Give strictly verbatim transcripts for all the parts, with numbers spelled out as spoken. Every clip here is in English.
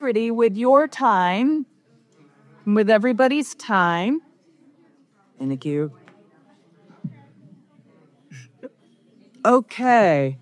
Pretty with your time, with everybody's time. Thank you. Okay.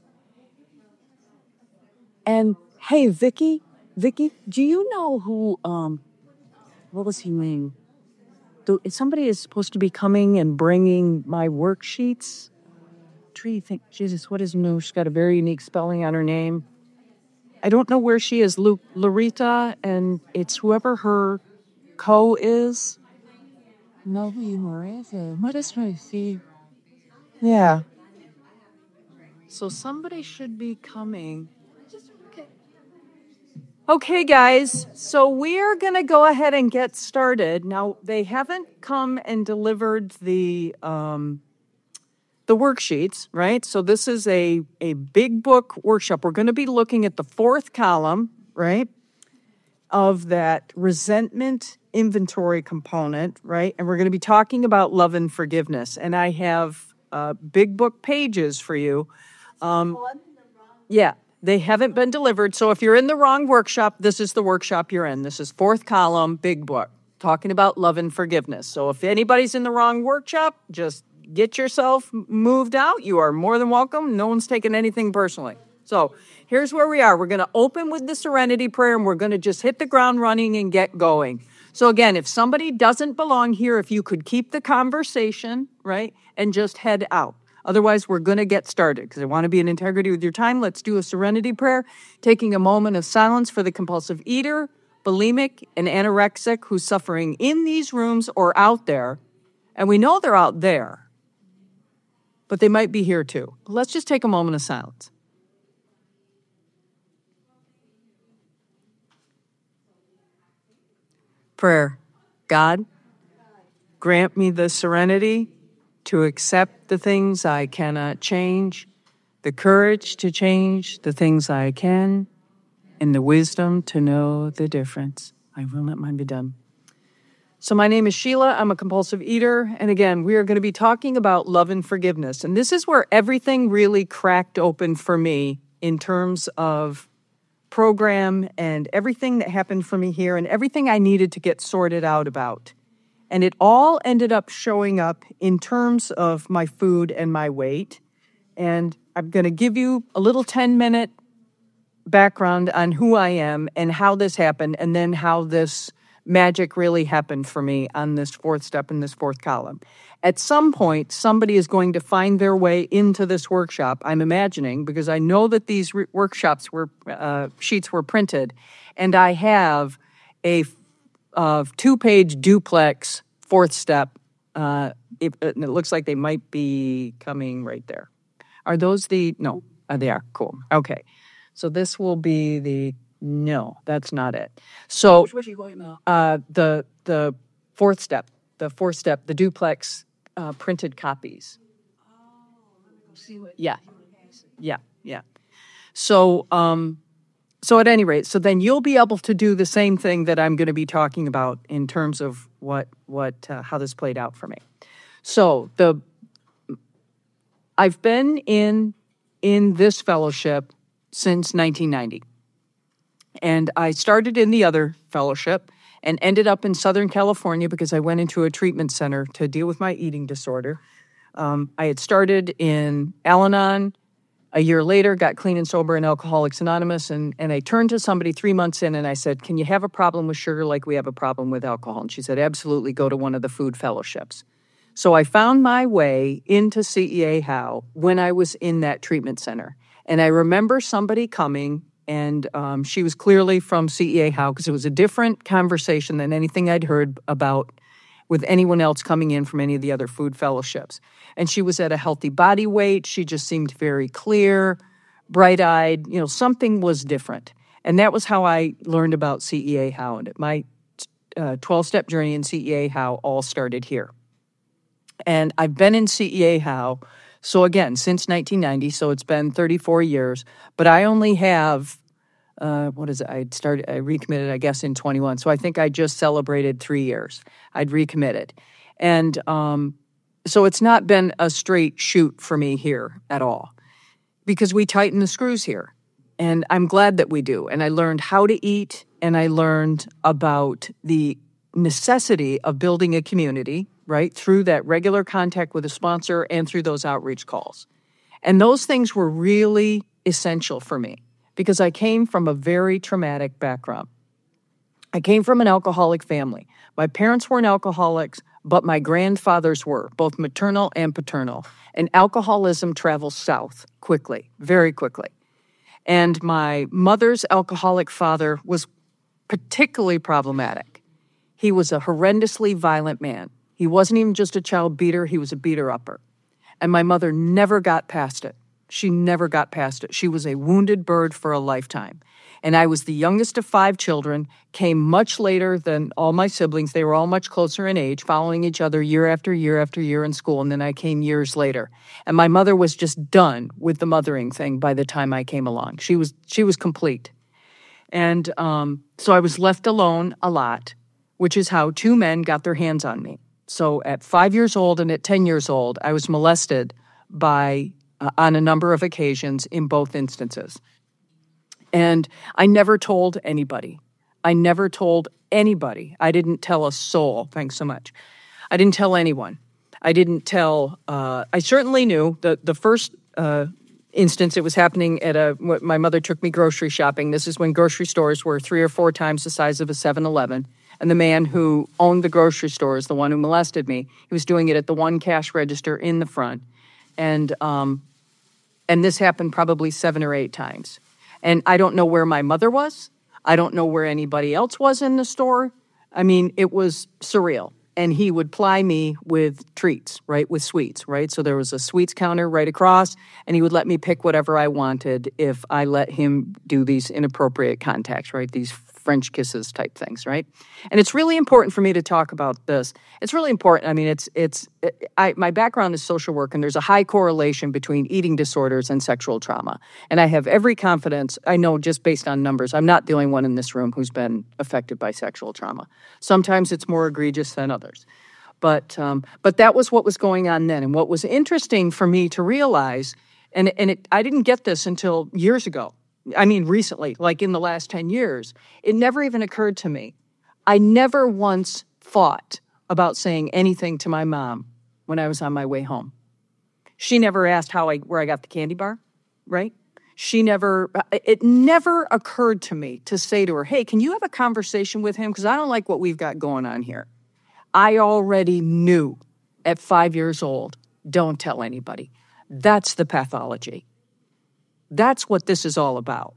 And hey, Vicky, Vicky, do you know who? Um, what was he name? Do, somebody is supposed to be coming and bringing my worksheets. Tree, think, Jesus, what is new? She's got a very unique spelling on her name. I don't know where she is, Lu- Larita, and it's whoever her co is. No, Marissa. What is my see? Yeah. So somebody should be coming. Okay, guys, so we're going to go ahead and get started. Now, they haven't come and delivered the um, the worksheets, right? So this is a, a big book workshop. We're going to be looking at the fourth column, right, of that resentment inventory component, right? And we're going to be talking about love and forgiveness. And I have uh, big book pages for you. Um, yeah. They haven't been delivered. So if you're in the wrong workshop, this is the workshop you're in. This is fourth column, big book, talking about love and forgiveness. So if anybody's in the wrong workshop, just get yourself moved out. You are more than welcome. No one's taking anything personally. So here's where we are. We're going to open with the Serenity Prayer, and we're going to just hit the ground running and get going. So again, if somebody doesn't belong here, if you could keep the conversation, right, and just head out. Otherwise, we're going to get started because I want to be in integrity with your time. Let's do a serenity prayer, taking a moment of silence for the compulsive eater, bulimic, and anorexic who's suffering in these rooms or out there. And we know they're out there, but they might be here too. Let's just take a moment of silence. Prayer. God, grant me the serenity to accept the things I cannot change, the courage to change the things I can, and the wisdom to know the difference. I will let mine be done. So my name is Sheila. I'm a compulsive eater. And again, we are going to be talking about love and forgiveness. And this is where everything really cracked open for me in terms of program and everything that happened for me here and everything I needed to get sorted out about. And it all ended up showing up in terms of my food and my weight. And I'm going to give you a little ten-minute background on who I am and how this happened, and then how this magic really happened for me on this fourth step in this fourth column. At some point, somebody is going to find their way into this workshop, I'm imagining, because I know that these re- workshops were, uh, sheets were printed, and I have a uh, two-page duplex fourth step. Uh, it, it looks like they might be coming right there. Are those the, no, uh, they are, cool. Okay, so this will be the, no, that's not it. So uh, the the fourth step, the fourth step, the duplex uh, printed copies. Yeah, yeah, yeah. So, um, so at any rate, so then you'll be able to do the same thing that I'm going to be talking about in terms of what what uh, how this played out for me. So the I've been in in this fellowship since nineteen ninety. And I started in the other fellowship and ended up in Southern California because I went into a treatment center to deal with my eating disorder. Um, I had started in Al-Anon. A year later, got clean and sober in Alcoholics Anonymous. And, and I turned to somebody three months in and I said, can you have a problem with sugar like we have a problem with alcohol? And she said, absolutely, go to one of the food fellowships. So I found my way into C E A How when I was in that treatment center. And I remember somebody coming, and um, she was clearly from C E A How because it was a different conversation than anything I'd heard about with anyone else coming in from any of the other food fellowships. And she was at a healthy body weight. She just seemed very clear, bright-eyed. You know, something was different. And that was how I learned about C E A How. And my uh, twelve-step journey in C E A How all started here. And I've been in C E A How, so again, since nineteen ninety, so it's been thirty-four years. But I only have, uh, what is it? I started, I recommitted, I guess, in twenty-one. So I think I just celebrated three years. I'd recommitted. And um, so it's not been a straight shoot for me here at all, because we tighten the screws here. And I'm glad that we do. And I learned how to eat, and I learned about the necessity of building a community, right, through that regular contact with a sponsor and through those outreach calls. And those things were really essential for me because I came from a very traumatic background. I came from an alcoholic family. My parents weren't alcoholics, but my grandfathers were, both maternal and paternal. And alcoholism travels south quickly, very quickly. And my mother's alcoholic father was particularly problematic. He was a horrendously violent man. He wasn't even just a child beater, he was a beater-upper. And my mother never got past it. She never got past it. She was a wounded bird for a lifetime. And I was the youngest of five children, came much later than all my siblings. They were all much closer in age, following each other year after year after year in school, and then I came years later. And my mother was just done with the mothering thing by the time I came along. She was she was complete. And um, so I was left alone a lot, which is how two men got their hands on me. So at five years old and at ten years old, I was molested by uh, on a number of occasions in both instances. And I never told anybody. I never told anybody. I didn't tell a soul. Thanks so much. I didn't tell anyone. I didn't tell, uh, I certainly knew the, the first uh, instance, it was happening at a, my mother took me grocery shopping. This is when grocery stores were three or four times the size of a seven eleven. And the man who owned the grocery store is the one who molested me. He was doing it at the one cash register in the front. And, um, and this happened probably seven or eight times. And I don't know where my mother was. I don't know where anybody else was in the store. I mean, it was surreal. And he would ply me with treats, right, with sweets, right? So there was a sweets counter right across, and he would let me pick whatever I wanted if I let him do these inappropriate contacts, right, these French kisses type things, right? And it's really important for me to talk about this. It's really important. I mean, it's, it's, it, I, my background is social work, and there's a high correlation between eating disorders and sexual trauma. And I have every confidence, I know just based on numbers, I'm not the only one in this room who's been affected by sexual trauma. Sometimes it's more egregious than others. But, um, but that was what was going on then. And what was interesting for me to realize, and, and it, I didn't get this until years ago, I mean, recently, like in the last ten years, it never even occurred to me. I never once thought about saying anything to my mom when I was on my way home. She never asked how I, where I got the candy bar, right? She never, it never occurred to me to say to her, hey, can you have a conversation with him? Because I don't like what we've got going on here. I already knew at five years old, don't tell anybody. That's the pathology. That's what this is all about.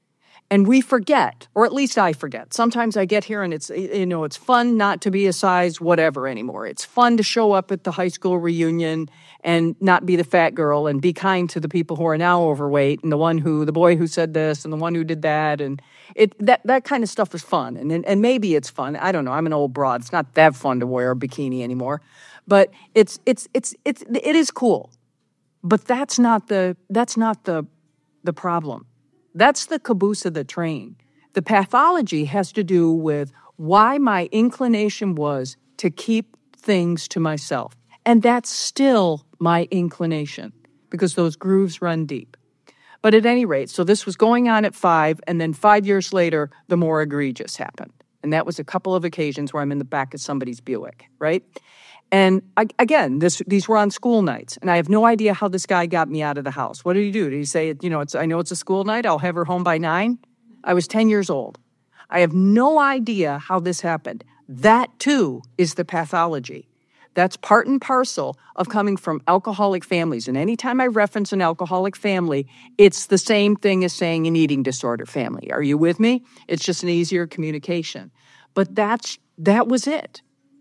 And we forget, or at least I forget. Sometimes I get here and it's, you know, it's fun not to be a size whatever anymore. It's fun to show up at the high school reunion and not be the fat girl and be kind to the people who are now overweight and the one who, the boy who said this and the one who did that. And it that, that kind of stuff is fun. And, and maybe it's fun. I don't know. I'm an old broad. It's not that fun to wear a bikini anymore. But it's, it's, it's, it's, it is cool. But that's not the, that's not the, the problem. That's the caboose of the train. The pathology has to do with why my inclination was to keep things to myself. And that's still my inclination because those grooves run deep. But at any rate, so this was going on at five, and then five years later, the more egregious happened. And that was a couple of occasions where I'm in the back of somebody's Buick, right? And I, again, this, these were on school nights, and I have no idea how this guy got me out of the house. What did he do? Did he say, you know, it's, I know it's a school night, I'll have her home by nine? I was ten years old. I have no idea how this happened. That, too, is the pathology. That's part and parcel of coming from alcoholic families. And anytime I reference an alcoholic family, it's the same thing as saying an eating disorder family. Are you with me? It's just an easier communication. But that's that was it.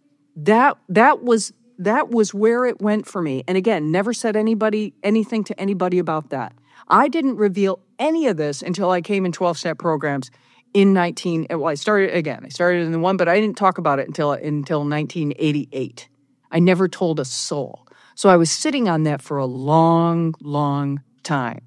That that was that was where it went for me. And again, never said anybody anything to anybody about that. I didn't reveal any of this until I came in twelve-step programs in nineteen. Well, I started again. I started in the one, but I didn't talk about it until until nineteen eighty-eight. I never told a soul. So I was sitting on that for a long, long time.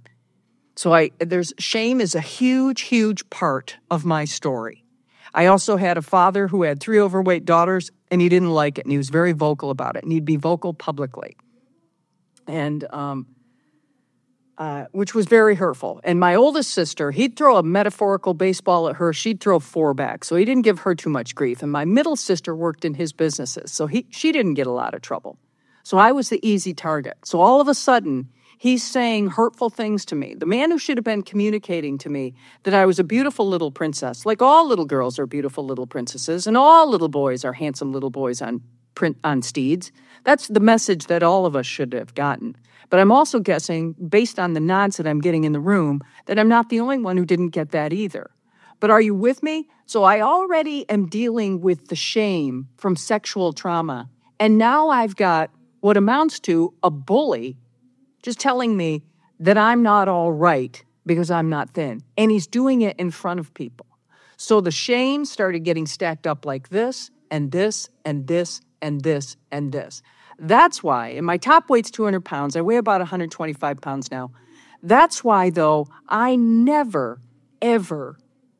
So I there's shame is a huge, huge part of my story. I also had a father who had three overweight daughters, and he didn't like it, and he was very vocal about it, and he'd be vocal publicly. And um, uh, which was very hurtful. And my oldest sister, he'd throw a metaphorical baseball at her, she'd throw four back. So he didn't give her too much grief. And my middle sister worked in his businesses, so he she didn't get a lot of trouble. So I was the easy target. So all of a sudden, he's saying hurtful things to me. The man who should have been communicating to me that I was a beautiful little princess, like all little girls are beautiful little princesses, and all little boys are handsome little boys on print on steeds. That's the message that all of us should have gotten. But I'm also guessing, based on the nods that I'm getting in the room, that I'm not the only one who didn't get that either. But are you with me? So I already am dealing with the shame from sexual trauma. And now I've got what amounts to a bully just telling me that I'm not all right because I'm not thin. And he's doing it in front of people. So the shame started getting stacked up like this, and this, and this, and this, and this. That's why, and my top weight's two hundred pounds. I weigh about one hundred twenty-five pounds now. That's why, though, I never, ever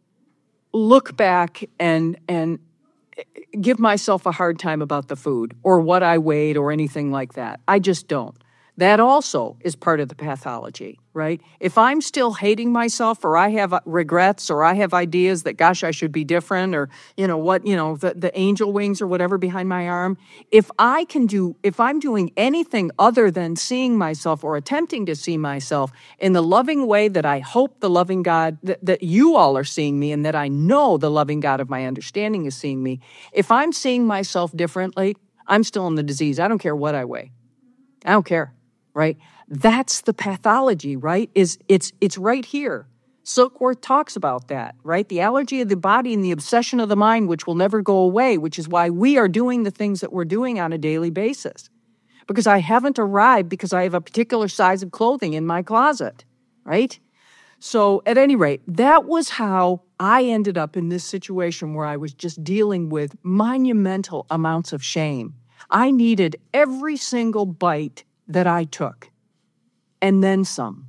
look back and and give myself a hard time about the food or what I weighed or anything like that. I just don't. That also is part of the pathology, right? If I'm still hating myself or I have regrets or I have ideas that, gosh, I should be different or, you know, what, you know, the, the angel wings or whatever behind my arm, if I can do, if I'm doing anything other than seeing myself or attempting to see myself in the loving way that I hope the loving God, that, that you all are seeing me and that I know the loving God of my understanding is seeing me, if I'm seeing myself differently, I'm still in the disease. I don't care what I weigh. I don't care. Right? That's the pathology, right? Is it's it's right here. Silkworth talks about that, right? The allergy of the body and the obsession of the mind, which will never go away, which is why we are doing the things that we're doing on a daily basis. Because I haven't arrived because I have a particular size of clothing in my closet, right? So at any rate, that was how I ended up in this situation where I was just dealing with monumental amounts of shame. I needed every single bite that I took, and then some.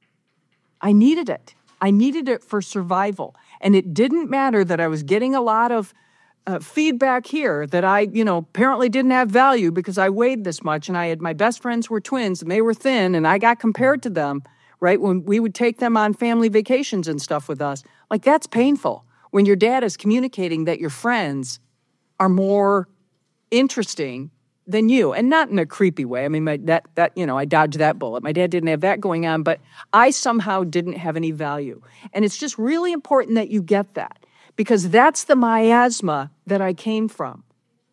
I needed it. I needed it for survival. And it didn't matter that I was getting a lot of uh, feedback here that I, you know, apparently didn't have value because I weighed this much, and I had my best friends were twins, and they were thin, and I got compared to them, right, when we would take them on family vacations and stuff with us. Like, that's painful. When your dad is communicating that your friends are more interesting than you, and not in a creepy way. I mean, my, that, that, you know, I dodged that bullet. My dad didn't have that going on, but I somehow didn't have any value. And it's just really important that you get that, because that's the miasma that I came from.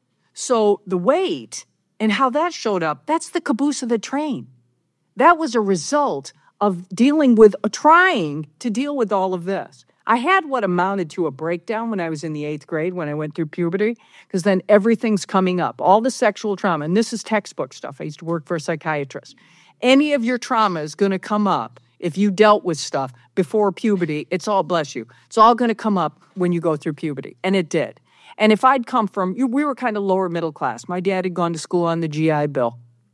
So the weight and how that showed up, that's the caboose of the train. That was a result of dealing with, uh, trying to deal with all of this. I had what amounted to a breakdown when I was in the eighth grade, when I went through puberty, because then everything's coming up, all the sexual trauma, and this is textbook stuff. I used to work for a psychiatrist. Any of your trauma is going to come up if you dealt with stuff before puberty. It's all, bless you, it's all going to come up when you go through puberty, and it did. And if I'd come from, we were kind of lower middle class. My dad had gone to school on the G I Bill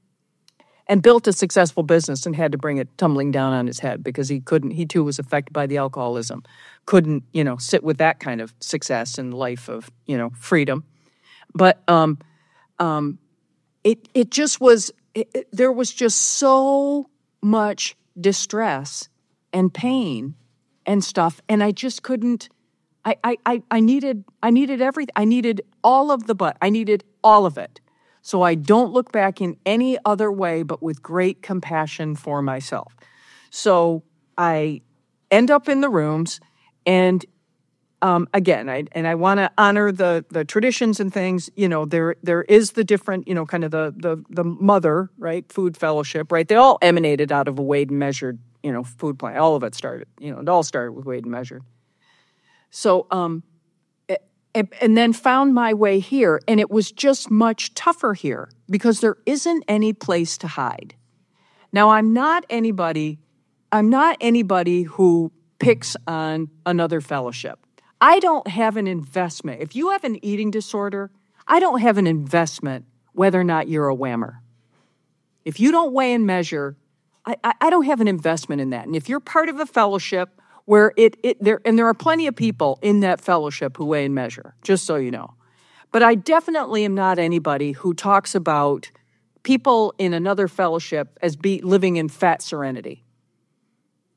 and built a successful business and had to bring it tumbling down on his head because he couldn't, he too was affected by the alcoholism, couldn't, you know, sit with that kind of success and life of, you know, freedom. But um, um, it it just was, it, it, there was just so much distress and pain and stuff, and I just couldn't, I, I, I, I needed, I needed everything, I needed all of the but, I needed all of it. So I don't look back in any other way but with great compassion for myself. So I end up in the rooms, and um, again, I, and I want to honor the the traditions and things. You know, there there is the different, you know, kind of the the the mother, right, food fellowship, right? They all emanated out of a weighed and measured, you know, food plan. All of it started, you know, it all started with weighed and measured. So, um, and, and then found my way here, and it was just much tougher here because there isn't any place to hide. Now, I'm not anybody, I'm not anybody who picks on another fellowship. I don't have an investment. If you have an eating disorder, I don't have an investment whether or not you're a whammer. If you don't weigh and measure, I, I, I don't have an investment in that. And if you're part of a fellowship where it, it there, and there are plenty of people in that fellowship who weigh and measure, just so you know. But I definitely am not anybody who talks about people in another fellowship as be living in fat serenity.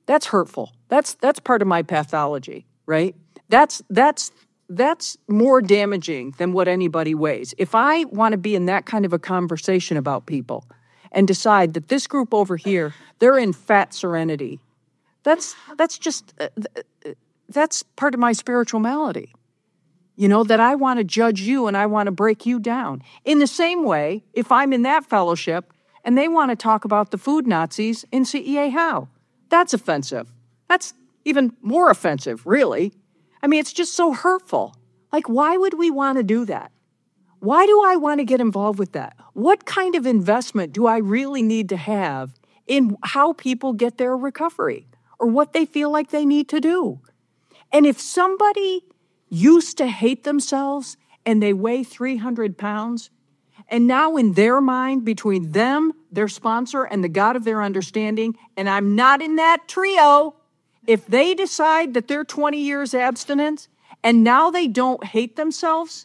That's hurtful. That's that's part of my pathology, right? That's that's that's more damaging than what anybody weighs. If I want to be in that kind of a conversation about people and decide that this group over here, they're in fat serenity, that's that's just uh, that's part of my spiritual malady. You know, that I want to judge you and I want to break you down. In the same way, if I'm in that fellowship and they want to talk about the food Nazis in C E A Howe, that's offensive. That's even more offensive, really. I mean, it's just so hurtful. Like, why would we want to do that? Why do I want to get involved with that? What kind of investment do I really need to have in how people get their recovery or what they feel like they need to do? And if somebody used to hate themselves and they weigh three hundred pounds, and now in their mind, between them, their sponsor, and the God of their understanding, and I'm not in that trio, if they decide that they're twenty years abstinence and now they don't hate themselves,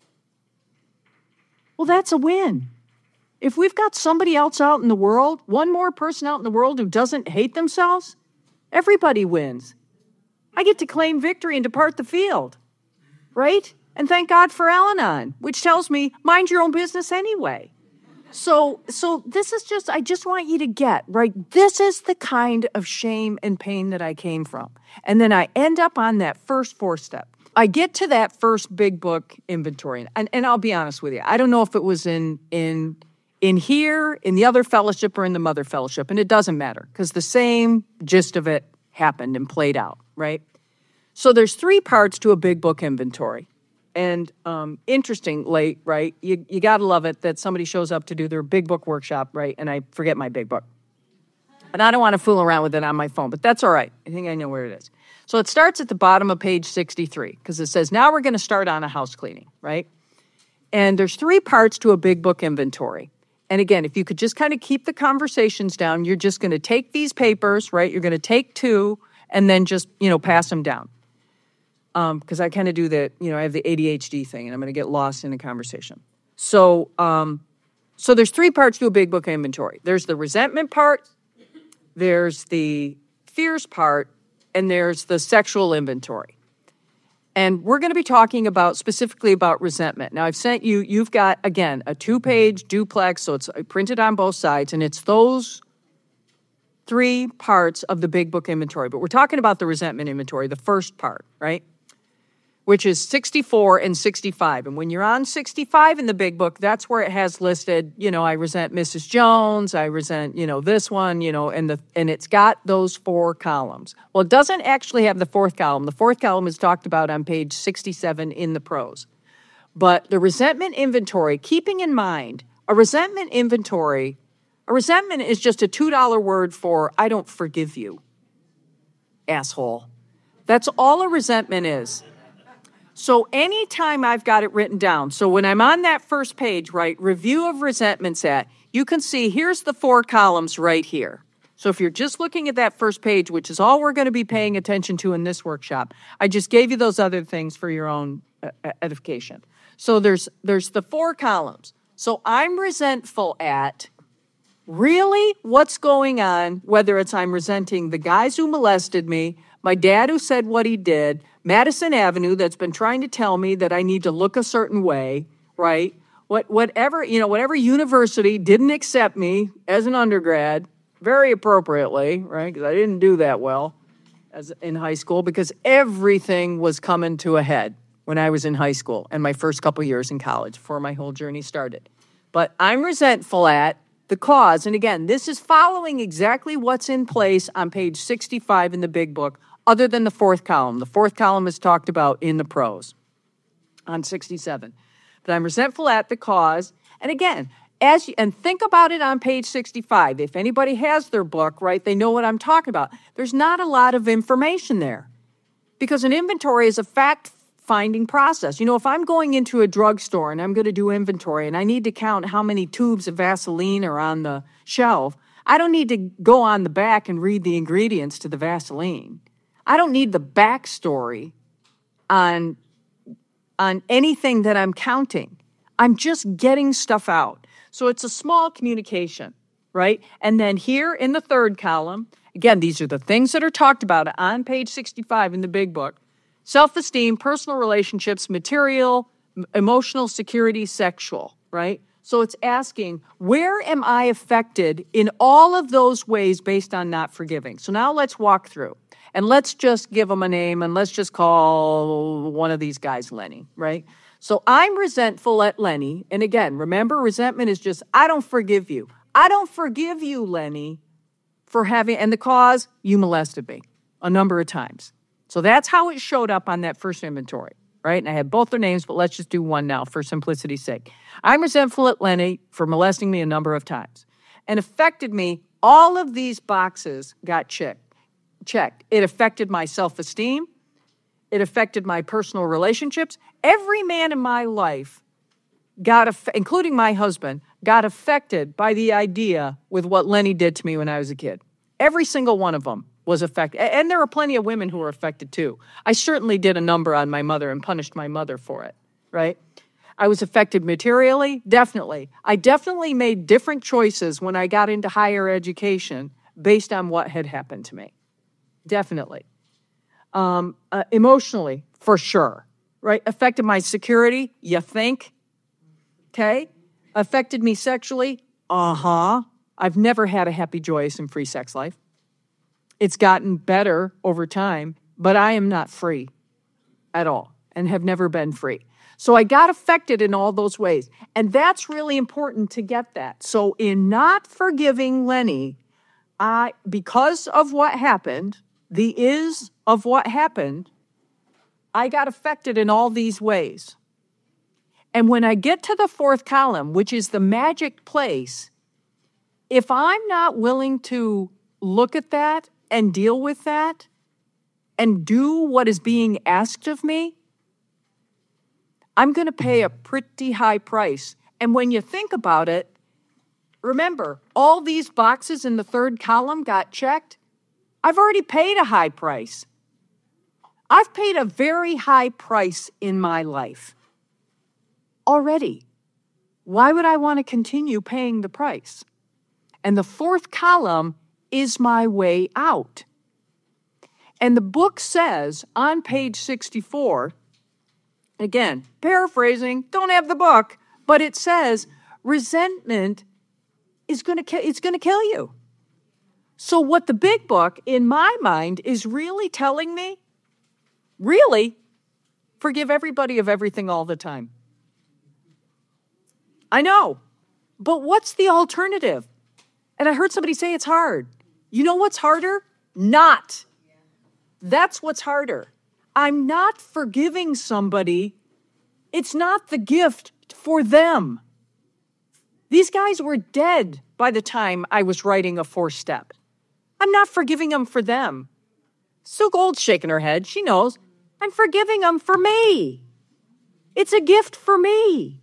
well, that's a win. If we've got somebody else out in the world, one more person out in the world who doesn't hate themselves, everybody wins. I get to claim victory and depart the field, right? And thank God for Al-Anon, which tells me, mind your own business anyway. So, so this is just, I just want you to get, right? This is the kind of shame and pain that I came from. And then I end up on that first four step. I get to that first big book inventory. And, and I'll be honest with you, I don't know if it was in, in, in here, in the other fellowship, or in the mother fellowship. And it doesn't matter, because the same gist of it happened and played out, right? So there's three parts to a big book inventory. And um, interestingly, right, you, you got to love it that somebody shows up to do their big book workshop, right, and I forget my big book. And I don't want to fool around with it on my phone, but that's all right. I think I know where it is. So it starts at the bottom of page sixty-three, because it says, now we're going to start on a house cleaning, right? And there's three parts to a big book inventory. And again, if you could just kind of keep the conversations down, you're just going to take these papers, right? You're going to take two and then just, you know, pass them down. Because um, I kind of do that, you know, I have the A D H D thing, and I'm going to get lost in the conversation. So, um, so there's three parts to a big book inventory. There's the resentment part, there's the fears part, and there's the sexual inventory. And we're going to be talking about specifically about resentment. Now, I've sent you, you've got, again, a two-page duplex, so it's printed on both sides, and it's those three parts of the big book inventory. But we're talking about the resentment inventory, the first part, right? Which is sixty-four and sixty-five. And when you're on sixty-five in the big book, that's where it has listed, you know, I resent Missus Jones, I resent, you know, this one, you know, and the and it's got those four columns. Well, it doesn't actually have the fourth column. The fourth column is talked about on page sixty-seven in the prose. But the resentment inventory, keeping in mind, a resentment inventory, a resentment is just a two dollar word for I don't forgive you, asshole. That's all a resentment is. So anytime I've got it written down, so when I'm on that first page, right, review of resentments at, you can see here's the four columns right here. So if you're just looking at that first page, which is all we're going to be paying attention to in this workshop, I just gave you those other things for your own uh, edification. So there's there's the four columns. So I'm resentful at, really, what's going on, whether it's I'm resenting the guys who molested me, my dad who said what he did, Madison Avenue that's been trying to tell me that I need to look a certain way, right? What, whatever, you know, whatever university didn't accept me as an undergrad, very appropriately, right? Because I didn't do that well as in high school because everything was coming to a head when I was in high school and my first couple years in college before my whole journey started. But I'm resentful at the cause. And again, this is following exactly what's in place on page sixty-five in the big book, other than the fourth column. The fourth column is talked about in the prose on sixty-seven. But I'm resentful at the cause. And again, as you, and think about it on page sixty-five. If anybody has their book, right, they know what I'm talking about. There's not a lot of information there because an inventory is a fact-finding process. You know, if I'm going into a drugstore and I'm going to do inventory and I need to count how many tubes of Vaseline are on the shelf, I don't need to go on the back and read the ingredients to the Vaseline. I don't need the backstory on, on anything that I'm counting. I'm just getting stuff out. So it's a small communication. right? And then here in the third column, again, these are the things that are talked about on page sixty-five in the big book. Self-esteem, personal relationships, material, emotional security, sexual, right? So it's asking, where am I affected in all of those ways based on not forgiving? So now let's walk through. And let's just give them a name, and let's just call one of these guys Lenny, right? So I'm resentful at Lenny. And again, remember, resentment is just, I don't forgive you. I don't forgive you, Lenny, for having, and the cause, you molested me a number of times. So that's how it showed up on that first inventory, right? And I had both their names, but let's just do one now for simplicity's sake. I'm resentful at Lenny for molesting me a number of times. And affected me, all of these boxes got checked. checked. It affected my self-esteem. It affected my personal relationships. Every man in my life got, aff- including my husband, got affected by the idea with what Lenny did to me when I was a kid. Every single one of them was affected. And there are plenty of women who were affected too. I certainly did a number on my mother and punished my mother for it, right? I was affected materially, definitely. I definitely made different choices when I got into higher education based on what had happened to me. Definitely. Um, uh, emotionally, for sure, right? Affected my security, you think? Okay. Affected me sexually, uh-huh. I've never had a happy, joyous, and free sex life. It's gotten better over time, but I am not free at all and have never been free. So I got affected in all those ways. And that's really important to get that. So in not forgiving Lenny, I, because of what happened, the is of what happened, I got affected in all these ways. And when I get to the fourth column, which is the magic place, if I'm not willing to look at that and deal with that and do what is being asked of me, I'm going to pay a pretty high price. And when you think about it, remember, all these boxes in the third column got checked. I've already paid a high price. I've paid a very high price in my life already. Why would I want to continue paying the price? And the fourth column is my way out. And the book says on page sixty-four, again, paraphrasing, don't have the book, but it says resentment is going to ki- it's going to kill you. So what the big book, in my mind, is really telling me, really, forgive everybody of everything all the time. I know, but what's the alternative? And I heard somebody say it's hard. You know what's harder? Not. That's what's harder. I'm not forgiving somebody. It's not the gift for them. These guys were dead by the time I was writing a four-step. I'm not forgiving them for them. Sue Gold's shaking her head. She knows. I'm forgiving them for me. It's a gift for me.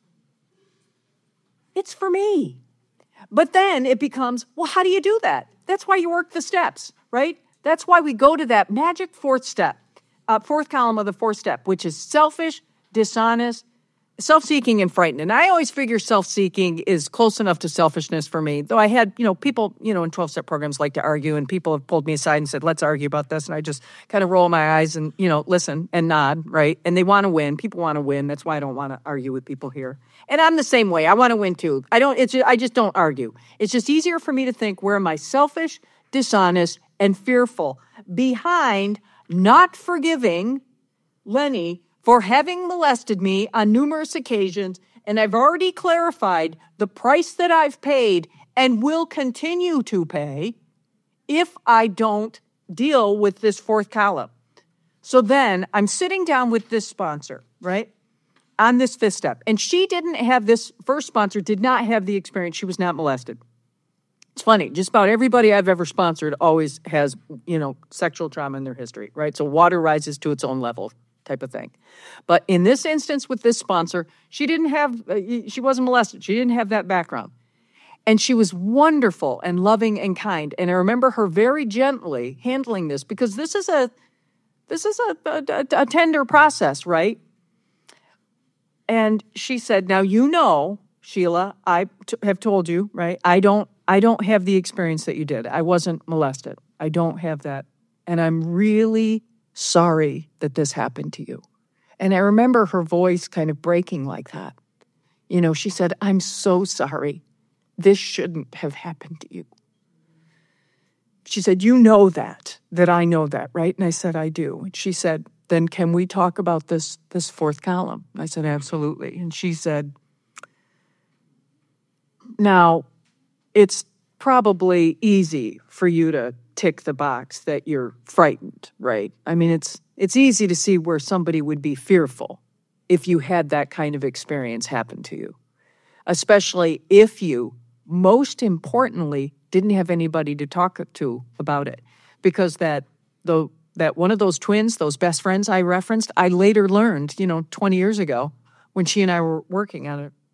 It's for me. But then it becomes, well, how do you do that? That's why you work the steps, right? That's why we go to that magic fourth step, uh, fourth column of the fourth step, which is selfish, dishonest, self-seeking, and frightened. And I always figure self-seeking is close enough to selfishness for me, though I had, you know, people, you know, in twelve-step programs like to argue, and people have pulled me aside and said, let's argue about this. And I just kind of roll my eyes and, you know, listen and nod, right? And they want to win. People want to win. That's why I don't want to argue with people here. And I'm the same way. I want to win too. I don't, it's just, I just don't argue. It's just easier for me to think, where am I selfish, dishonest, and fearful behind not forgiving Lenny for having molested me on numerous occasions, and I've already clarified the price that I've paid and will continue to pay if I don't deal with this fourth column. So then I'm sitting down with this sponsor, right, on this fifth step, and she didn't have, this first sponsor did not have the experience. She was not molested. It's funny, just about everybody I've ever sponsored always has, you know, sexual trauma in their history, right? So water rises to its own level type of thing. But in this instance with this sponsor, she didn't have, uh, she wasn't molested. She didn't have that background. And she was wonderful and loving and kind. And I remember her very gently handling this, because this is a, this is a, a, a tender process, right? And she said, now, you know, Sheila, I t- have told you, right? I don't I don't have the experience that you did. I wasn't molested. I don't have that. And I'm really sorry that this happened to you. And I remember her voice kind of breaking like that. You know, she said, I'm so sorry. This shouldn't have happened to you. She said, you know that, that I know that, right? And I said, I do. And she said, then can we talk about this, this fourth column? I said, absolutely. And she said, now, it's probably easy for you to tick the box that you're frightened, right? I mean, it's it's easy to see where somebody would be fearful if you had that kind of experience happen to you, especially if you, most importantly, didn't have anybody to talk to about it, because that the that one of those twins, those best friends I referenced, I later learned, you know, twenty years ago when she and I were working on it,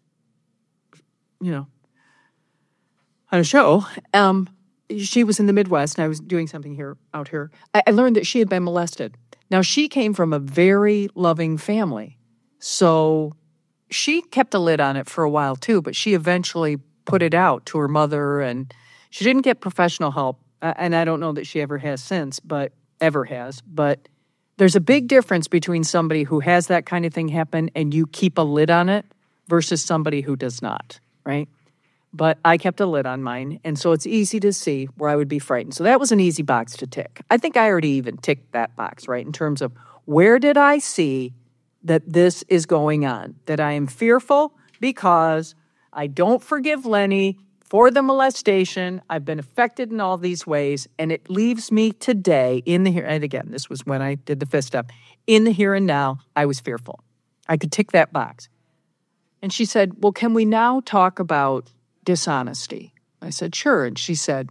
you know, on a show. Um, she was in the Midwest and I was doing something here out here. I, I learned that she had been molested. Now, she came from a very loving family, so she kept a lid on it for a while too, but she eventually put it out to her mother, and she didn't get professional help, and I don't know that she ever has since, but ever has. But there's a big difference between somebody who has that kind of thing happen and you keep a lid on it versus somebody who does not, right? But I kept a lid on mine, and so it's easy to see where I would be frightened. So that was an easy box to tick. I think I already even ticked that box, right, in terms of where did I see that this is going on, that I am fearful because I don't forgive Lenny for the molestation. I've been affected in all these ways, and it leaves me today in the here. And again, this was when I did the fist up. In the here and now, I was fearful. I could tick that box. And she said, well, can we now talk about dishonesty? I said, sure. And she said,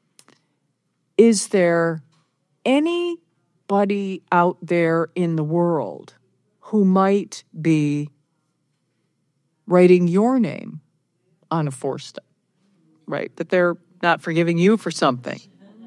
is there anybody out there in the world who might be writing your name on a four-step, right? That they're not forgiving you for something?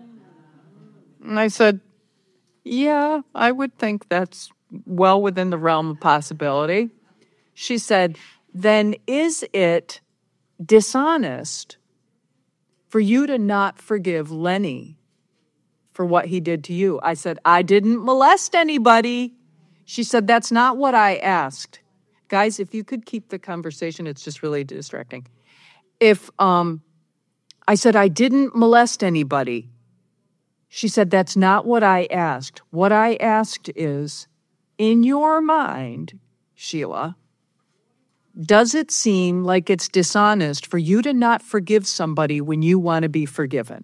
And I said, yeah, I would think that's well within the realm of possibility. She said, then is it dishonest for you to not forgive Lenny for what he did to you? I said, I didn't molest anybody. She said, that's not what I asked. Guys, if you could keep the conversation, it's just really distracting. If um, I said, I didn't molest anybody. She said, that's not what I asked. What I asked is, in your mind, Sheila, does it seem like it's dishonest for you to not forgive somebody when you want to be forgiven?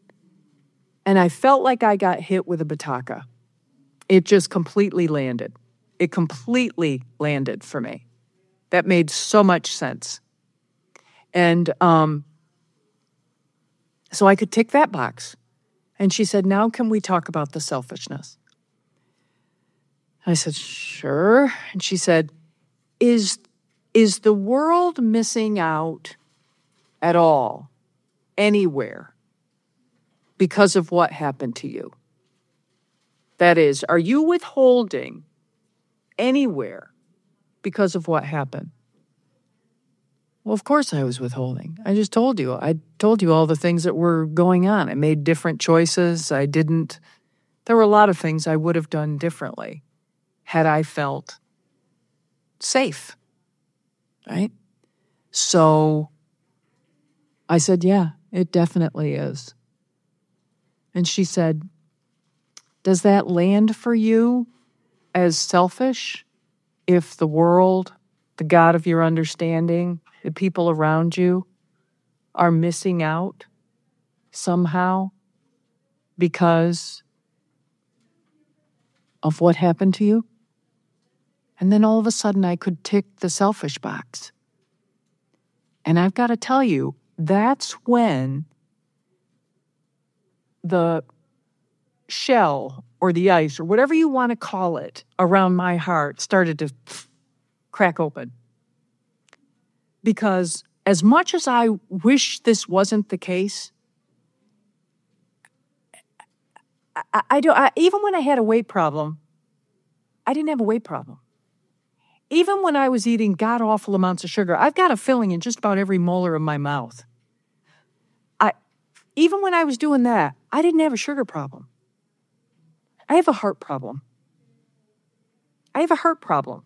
And I felt like I got hit with a bataka. It just completely landed. It completely landed for me. That made so much sense. And um, so I could tick that box. And she said, now can we talk about the selfishness? I said, sure. And she said, is Is the world missing out at all, anywhere, because of what happened to you? That is, are you withholding anywhere because of what happened? Well, of course I was withholding. I just told you. I told you all the things that were going on. I made different choices. I didn't. There were a lot of things I would have done differently had I felt safe. Right? So I said, yeah, it definitely is. And she said, does that land for you as selfish if the world, the God of your understanding, the people around you are missing out somehow because of what happened to you? And then all of a sudden I could tick the selfish box. And I've got to tell you, that's when the shell or the ice or whatever you want to call it around my heart started to crack open. Because as much as I wish this wasn't the case, I, I do. I, even when I had a weight problem, I didn't have a weight problem. Even when I was eating god-awful amounts of sugar, I've got a filling in just about every molar of my mouth. even when I was doing that, I didn't have a sugar problem. I have a heart problem. I have a heart problem.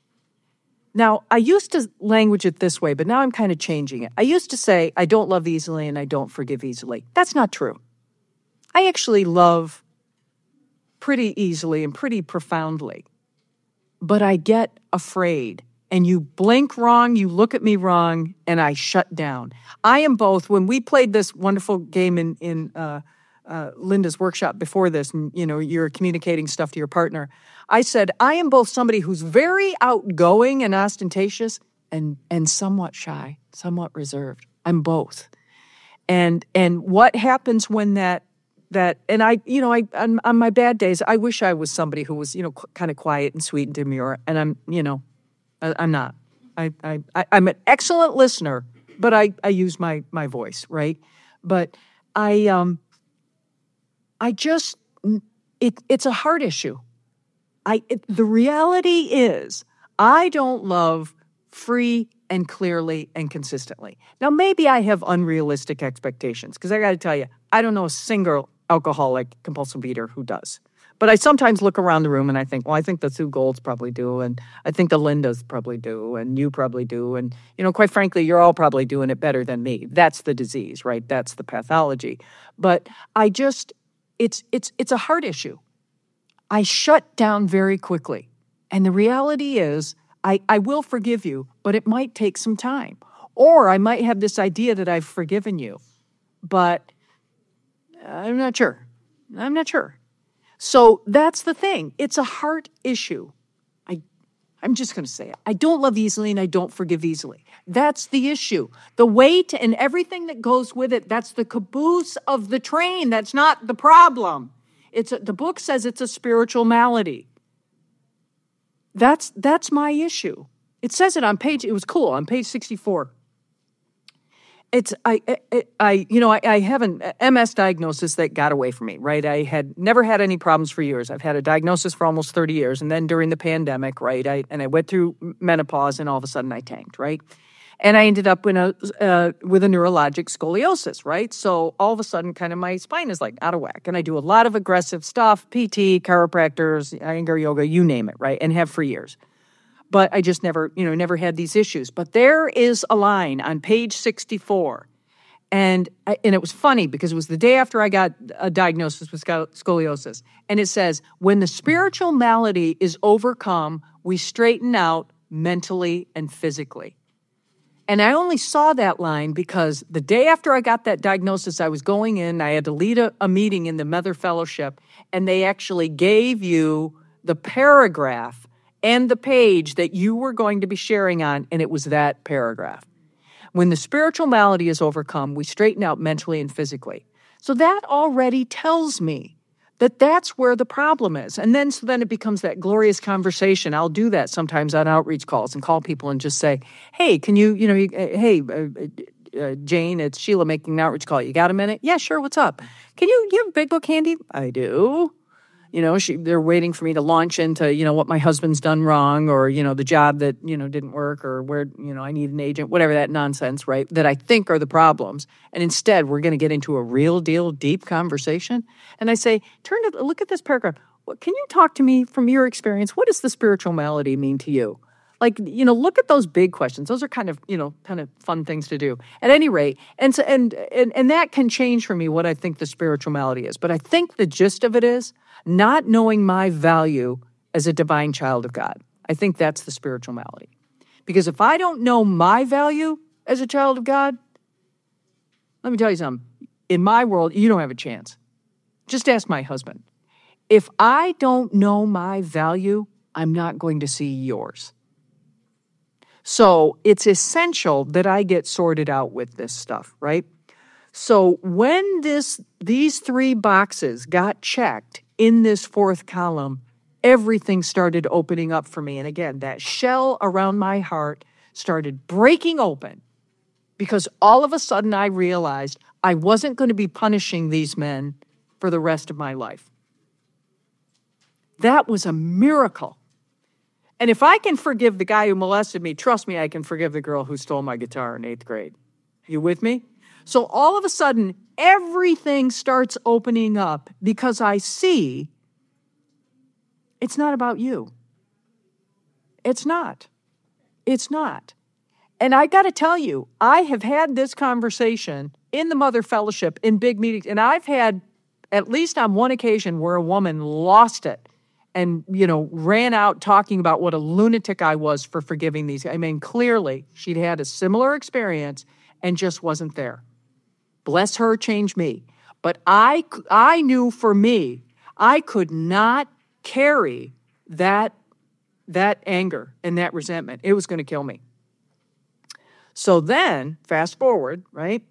Now, I used to language it this way, but now I'm kind of changing it. I used to say, I don't love easily and I don't forgive easily. That's not true. I actually love pretty easily and pretty profoundly. But I get afraid. And you blink wrong, you look at me wrong, and I shut down. I am both. When we played this wonderful game in, in uh, uh, Linda's workshop before this, and, you know, you're communicating stuff to your partner, I said, I am both somebody who's very outgoing and ostentatious and, and somewhat shy, somewhat reserved. I'm both. And and what happens when that, that and I, you know, I on, on my bad days, I wish I was somebody who was, you know, qu- kind of quiet and sweet and demure, and I'm, you know, I'm not. I, I, I'm an excellent listener, but I, I use my, my voice, right? But I um I just it it's a heart issue. I it, the reality is I don't love free and clearly and consistently. Now maybe I have unrealistic expectations because I got to tell you, I don't know a single alcoholic compulsive eater who does. But I sometimes look around the room and I think, well, I think the Sue Golds probably do, and I think the Lindas probably do, and you probably do, and, you know, quite frankly, you're all probably doing it better than me. That's the disease, right? That's the pathology. But I just, it's it's it's a heart issue. I shut down very quickly. And the reality is, I, I will forgive you, but it might take some time. Or I might have this idea that I've forgiven you, but I'm not sure. I'm not sure. So that's the thing. It's a heart issue. I, I'm just going to say it. I don't love easily and I don't forgive easily. That's the issue. The weight and everything that goes with it, that's the caboose of the train. That's not the problem. It's a, the book says it's a spiritual malady. That's, that's my issue. It says it on page, it was cool, on page sixty-four. It's, I, I, I you know, I, I have an M S diagnosis that got away from me, right? I had never had any problems for years. I've had a diagnosis for almost thirty years. And then during the pandemic, right, I, and I went through menopause and all of a sudden I tanked, right? And I ended up in a, uh, with a neurologic scoliosis, right? So all of a sudden, kind of my spine is like out of whack. And I do a lot of aggressive stuff, P T, chiropractors, Iyengar yoga, you name it, right? And have for years. But I just never, you know, never had these issues. But there is a line on page sixty-four. And, I, and it was funny because it was the day after I got a diagnosis with scoliosis. And it says, when the spiritual malady is overcome, we straighten out mentally and physically. And I only saw that line because the day after I got that diagnosis, I was going in, I had to lead a, a meeting in the Mother Fellowship, and they actually gave you the paragraph and the page that you were going to be sharing on, and it was that paragraph. When the spiritual malady is overcome, we straighten out mentally and physically. So that already tells me that that's where the problem is. And then so then it becomes that glorious conversation. I'll do that sometimes on outreach calls and call people and just say, hey, can you, you know, you, uh, hey, uh, uh, Jane, it's Sheila making an outreach call. You got a minute? Yeah, sure. What's up? Can you, you have a big book handy? I do. You know, she, they're waiting for me to launch into, you know, what my husband's done wrong or, you know, the job that, you know, didn't work or where, you know, I need an agent, whatever that nonsense, right, that I think are the problems. And instead, we're going to get into a real deal, deep conversation. And I say, turn to, look at this paragraph. What, can you talk to me from your experience? What does the spiritual malady mean to you? Like, you know, look at those big questions. Those are kind of, you know, kind of fun things to do. At any rate, and so, and and and that can change for me what I think the spiritual malady is. But I think the gist of it is not knowing my value as a divine child of God. I think that's the spiritual malady. Because if I don't know my value as a child of God, let me tell you something. In my world, you don't have a chance. Just ask my husband. If I don't know my value, I'm not going to see yours. So it's essential that I get sorted out with this stuff, right? So when this these three boxes got checked in this fourth column, everything started opening up for me. And again, that shell around my heart started breaking open because all of a sudden I realized I wasn't going to be punishing these men for the rest of my life. That was a miracle. And if I can forgive the guy who molested me, trust me, I can forgive the girl who stole my guitar in eighth grade. You with me? So all of a sudden, everything starts opening up because I see it's not about you. It's not. It's not. And I got to tell you, I have had this conversation in the Mother Fellowship in big meetings, and I've had at least on one occasion where a woman lost it and, you know, ran out talking about what a lunatic I was for forgiving these. I mean, clearly she'd had a similar experience and just wasn't there. Bless her, change me. But I, I knew for me, I could not carry that, that anger and that resentment. It was going to kill me. So then, fast forward, right,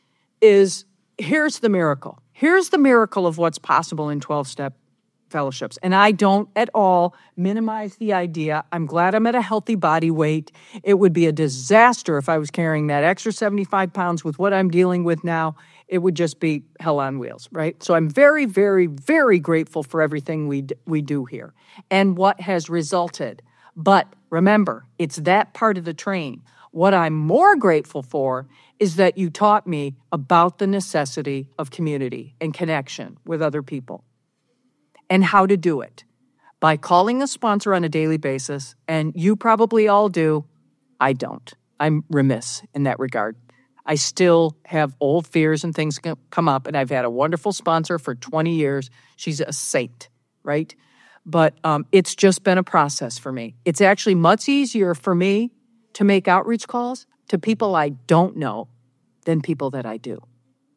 is here's the miracle. Here's the miracle of what's possible in twelve-step fellowships. And I don't at all minimize the idea. I'm glad I'm at a healthy body weight. It would be a disaster if I was carrying that extra seventy-five pounds with what I'm dealing with now. It would just be hell on wheels, right? So I'm very, very, very grateful for everything we d- we do here and what has resulted. But remember, it's that part of the train. What I'm more grateful for is that you taught me about the necessity of community and connection with other people and how to do it by calling a sponsor on a daily basis. And you probably all do. I don't. I'm remiss in that regard. I still have old fears and things come up, and I've had a wonderful sponsor for twenty years. She's a saint, right? But um, it's just been a process for me. It's actually much easier for me to make outreach calls to people I don't know than people that I do.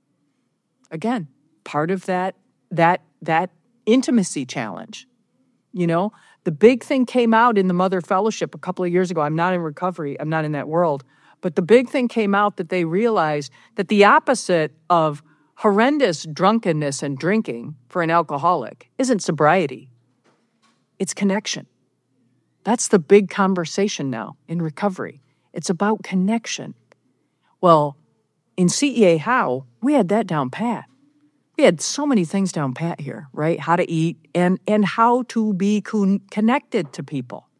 Again, part of that that that intimacy challenge. You know, the big thing came out in the Mother Fellowship a couple of years ago. I'm not in recovery. I'm not in that world. But the big thing came out that they realized that the opposite of horrendous drunkenness and drinking for an alcoholic isn't sobriety. It's connection. That's the big conversation now in recovery. It's about connection. Well, in C E A How, we had that down pat. We had so many things down pat here, right? How to eat and, and how to be con- connected to people.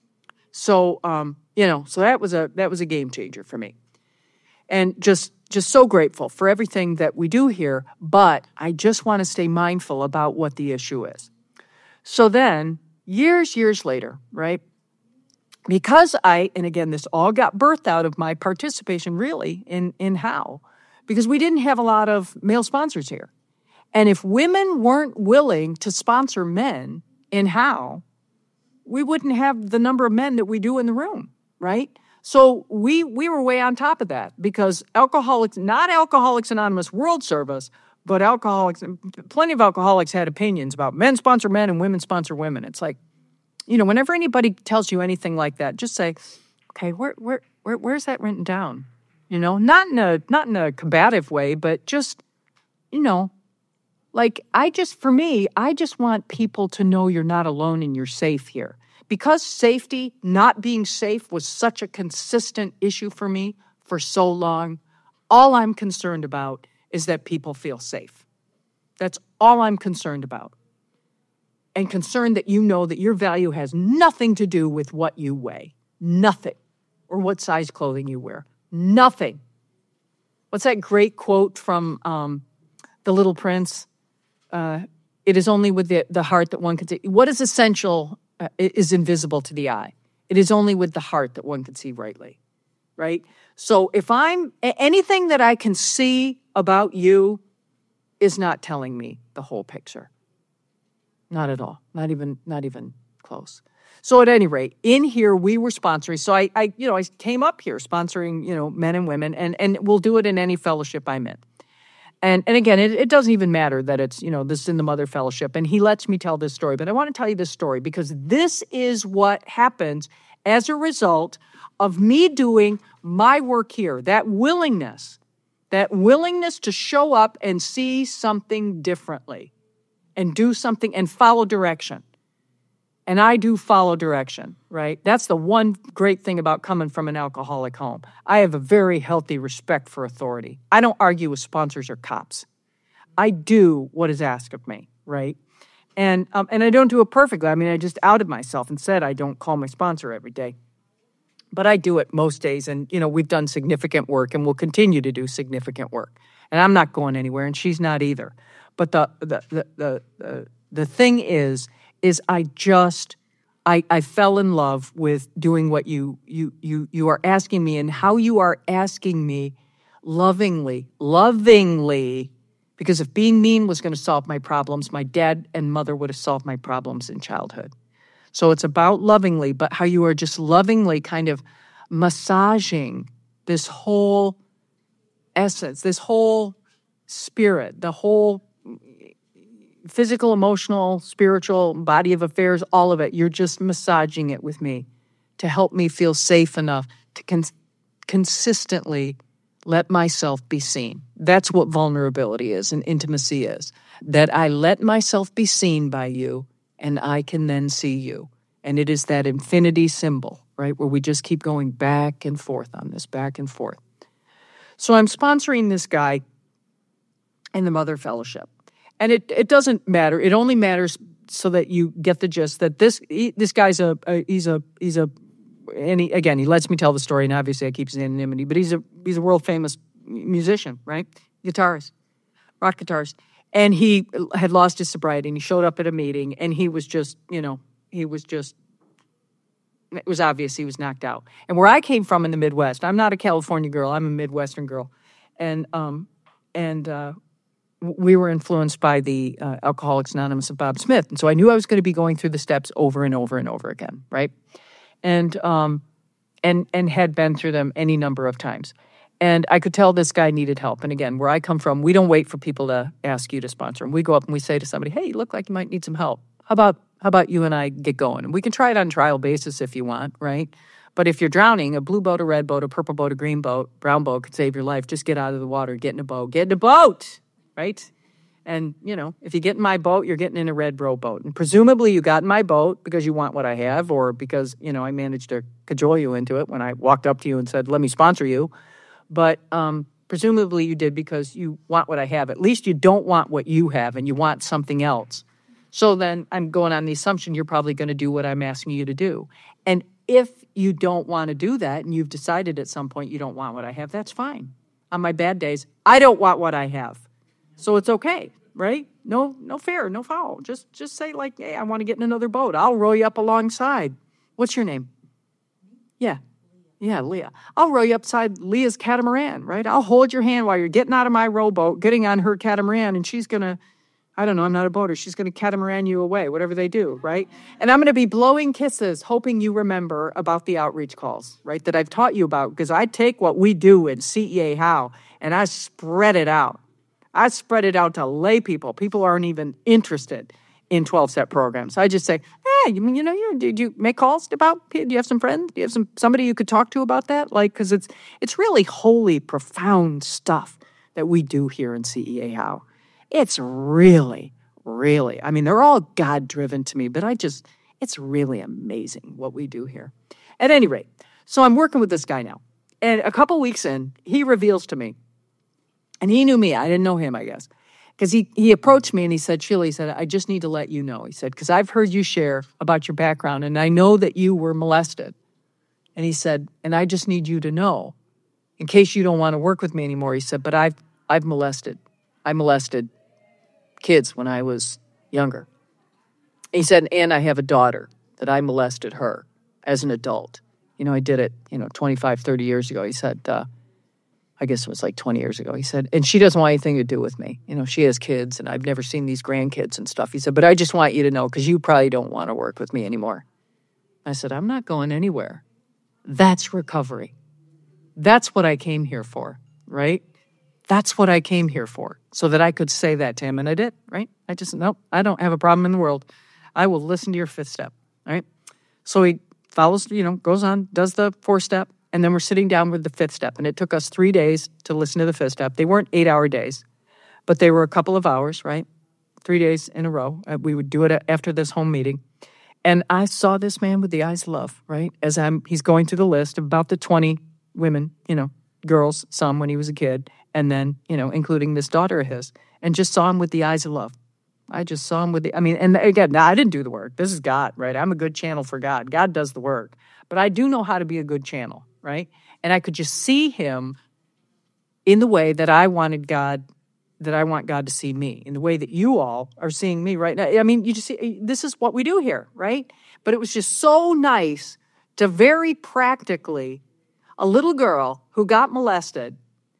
So, um, you know, so that was a that was a game changer for me. And just just so grateful for everything that we do here, but I just want to stay mindful about what the issue is. So then, years, years later, right? Because I, and again, this all got birthed out of my participation really in, in How, because we didn't have a lot of male sponsors here. And if women weren't willing to sponsor men in How, we wouldn't have the number of men that we do in the room, right? So we we were way on top of that because alcoholics, not Alcoholics Anonymous World Service, but alcoholics, plenty of alcoholics had opinions about men sponsor men and women sponsor women. It's like, you know, whenever anybody tells you anything like that, just say, okay, where where where where's that written down? You know, not in a not in a combative way, but just, you know, like I just, for me, I just want people to know you're not alone and you're safe here. Because safety, not being safe, was such a consistent issue for me for so long, all I'm concerned about is that people feel safe. That's all I'm concerned about. And concerned that you know that your value has nothing to do with what you weigh. Nothing. Or what size clothing you wear. Nothing. What's that great quote from um, The Little Prince? Uh, it is only with the, the heart that one can see. What is essential uh, is invisible to the eye. It is only with the heart that one can see rightly, right? So if I'm, anything that I can see about you is not telling me the whole picture. Not at all. Not even, not even close. So at any rate, in here we were sponsoring. So I, I, you know, I came up here sponsoring, you know, men and women, and and we'll do it in any fellowship I'm in. And and again, it, it doesn't even matter that it's, you know, this is in the Mother Fellowship, and he lets me tell this story. But I want to tell you this story because this is what happens as a result of me doing my work here. That willingness, that willingness to show up and see something differently, and do something and follow direction. And I do follow direction, right? That's the one great thing about coming from an alcoholic home. I have a very healthy respect for authority. I don't argue with sponsors or cops. I do what is asked of me, right? And um, and I don't do it perfectly. I mean, I just outed myself and said I don't call my sponsor every day. But I do it most days, and, you know, we've done significant work, and we'll continue to do significant work. And I'm not going anywhere, and she's not either. But the the the the, the, the thing is, is I just, I, I fell in love with doing what you you you you are asking me, and how you are asking me lovingly, lovingly, because if being mean was going to solve my problems, my dad and mother would have solved my problems in childhood. So it's about lovingly, but how you are just lovingly kind of massaging this whole essence, this whole spirit, the whole physical, emotional, spiritual, body of affairs, all of it. You're just massaging it with me to help me feel safe enough to con- consistently let myself be seen. That's what vulnerability is and intimacy is, that I let myself be seen by you, and I can then see you. And it is that infinity symbol, right, where we just keep going back and forth on this, back and forth. So I'm sponsoring this guy in the Mother Fellowship. And it, it doesn't matter. It only matters so that you get the gist that this he, this guy's a, a he's a he's a and he, again he lets me tell the story, and obviously I keep his anonymity, but he's a he's a world famous musician, right? Guitarist, rock guitarist. And he had lost his sobriety, and he showed up at a meeting, and he was just, you know, he was just, it was obvious he was knocked out. And where I came from in the Midwest, I'm not a California girl, I'm a Midwestern girl. And um, and uh, we were influenced by the uh, Alcoholics Anonymous of Bob Smith. And so I knew I was going to be going through the steps over and over and over again, right? And um, and and had been through them any number of times. And I could tell this guy needed help. And again, where I come from, we don't wait for people to ask you to sponsor them. We go up and we say to somebody, hey, you look like you might need some help. How about how about you and I get going? And we can try it on trial basis if you want, right? But if you're drowning, a blue boat, a red boat, a purple boat, a green boat, brown boat could save your life. Just get out of the water, get in a boat, get in a boat, right? And, you know, if you get in my boat, you're getting in a red row boat. And presumably you got in my boat because you want what I have, or because, you know, I managed to cajole you into it when I walked up to you and said, let me sponsor you. But um, presumably you did because you want what I have. At least you don't want what you have, and you want something else. So then I'm going on the assumption you're probably going to do what I'm asking you to do. And if you don't want to do that, and you've decided at some point you don't want what I have, that's fine. On my bad days, I don't want what I have. So it's okay, right? No no fair, no foul. Just just say like, hey, I want to get in another boat. I'll row you up alongside. What's your name? Yeah. Yeah, Leah. I'll row you upside Leah's catamaran, right? I'll hold your hand while you're getting out of my rowboat, getting on her catamaran, and she's going to, I don't know, I'm not a boater. She's going to catamaran you away, whatever they do, right? And I'm going to be blowing kisses, hoping you remember about the outreach calls, right, that I've taught you about, because I take what we do in C E A How, and I spread it out. I spread it out to lay people. People aren't even interested in twelve-step programs. I just say, hey, you mean, you know, you did you make calls about, do you have some friends? Do you have some somebody you could talk to about that? Like, because it's it's really holy, profound stuff that we do here in C E A How. It's really, really, I mean, they're all God-driven to me, but I just, it's really amazing what we do here. At any rate, so I'm working with this guy now. And a couple weeks in, he reveals to me, and he knew me, I didn't know him, I guess. Because he, he approached me and he said, Sheila, he said, I just need to let you know. He said, because I've heard you share about your background, and I know that you were molested. And he said, and I just need you to know, in case you don't want to work with me anymore, he said, but I've I've molested. I molested kids when I was younger. He said, and I have a daughter that I molested her as an adult. You know, I did it, you know, twenty-five, thirty years ago. He said, uh, I guess it was like twenty years ago. He said, and she doesn't want anything to do with me. You know, she has kids, and I've never seen these grandkids and stuff. He said, but I just want you to know, because you probably don't want to work with me anymore. I said, I'm not going anywhere. That's recovery. That's what I came here for, right? That's what I came here for, so that I could say that to him, and I did, right? I just, nope, I don't have a problem in the world. I will listen to your fifth step, all right? So he follows, you know, goes on, does the fourth step, and then we're sitting down with the fifth step. And it took us three days to listen to the fifth step. They weren't eight-hour days, but they were a couple of hours, right? Three days in a row. Uh, we would do it after this home meeting. And I saw this man with the eyes of love, right? As I'm, he's going through the list of about the twenty women, you know, girls, some when he was a kid, and then, you know, including this daughter of his, and just saw him with the eyes of love. I just saw him with the, I mean, and again, now I didn't do the work. This is God, right? I'm a good channel for God. God does the work. but I do know how to be a good channel, right? And I could just see him in the way that I wanted God, that I want God to see me, in the way that you all are seeing me right now. I mean, you just see, this is what we do here, right? But it was just so nice to very practically, a little girl who got molested,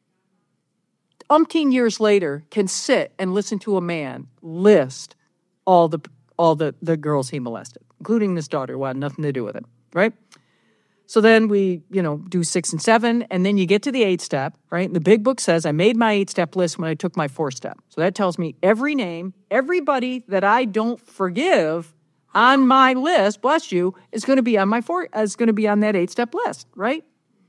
umpteen years later, can sit and listen to a man list all the all the, the girls he molested, including this daughter who had nothing to do with it, right? So then we, you know, do six and seven, and then you get to the eight step, right? And the big book says I made my eight step list when I took my four step. So that tells me every name, everybody that I don't forgive on my list, bless you, is going to be on my four, is going to be on that eight step list, right?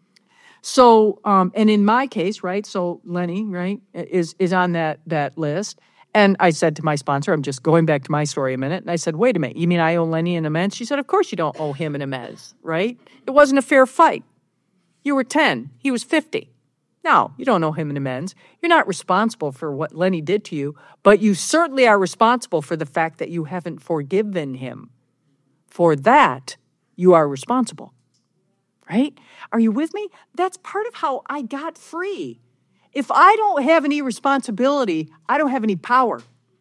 So, um, and in my case, right? So Lenny, right, is is on that that list. And I said to my sponsor, I'm just going back to my story a minute. And I said, wait a minute, you mean I owe Lenny an amends? She said, of course you don't owe him an amends, right? It wasn't a fair fight. You were ten. He was fifty. No, you don't owe him an amends. You're not responsible for what Lenny did to you, but you certainly are responsible for the fact that you haven't forgiven him. For that, you are responsible, right? Are you with me? That's part of how I got free. If I don't have any responsibility, I don't have any power.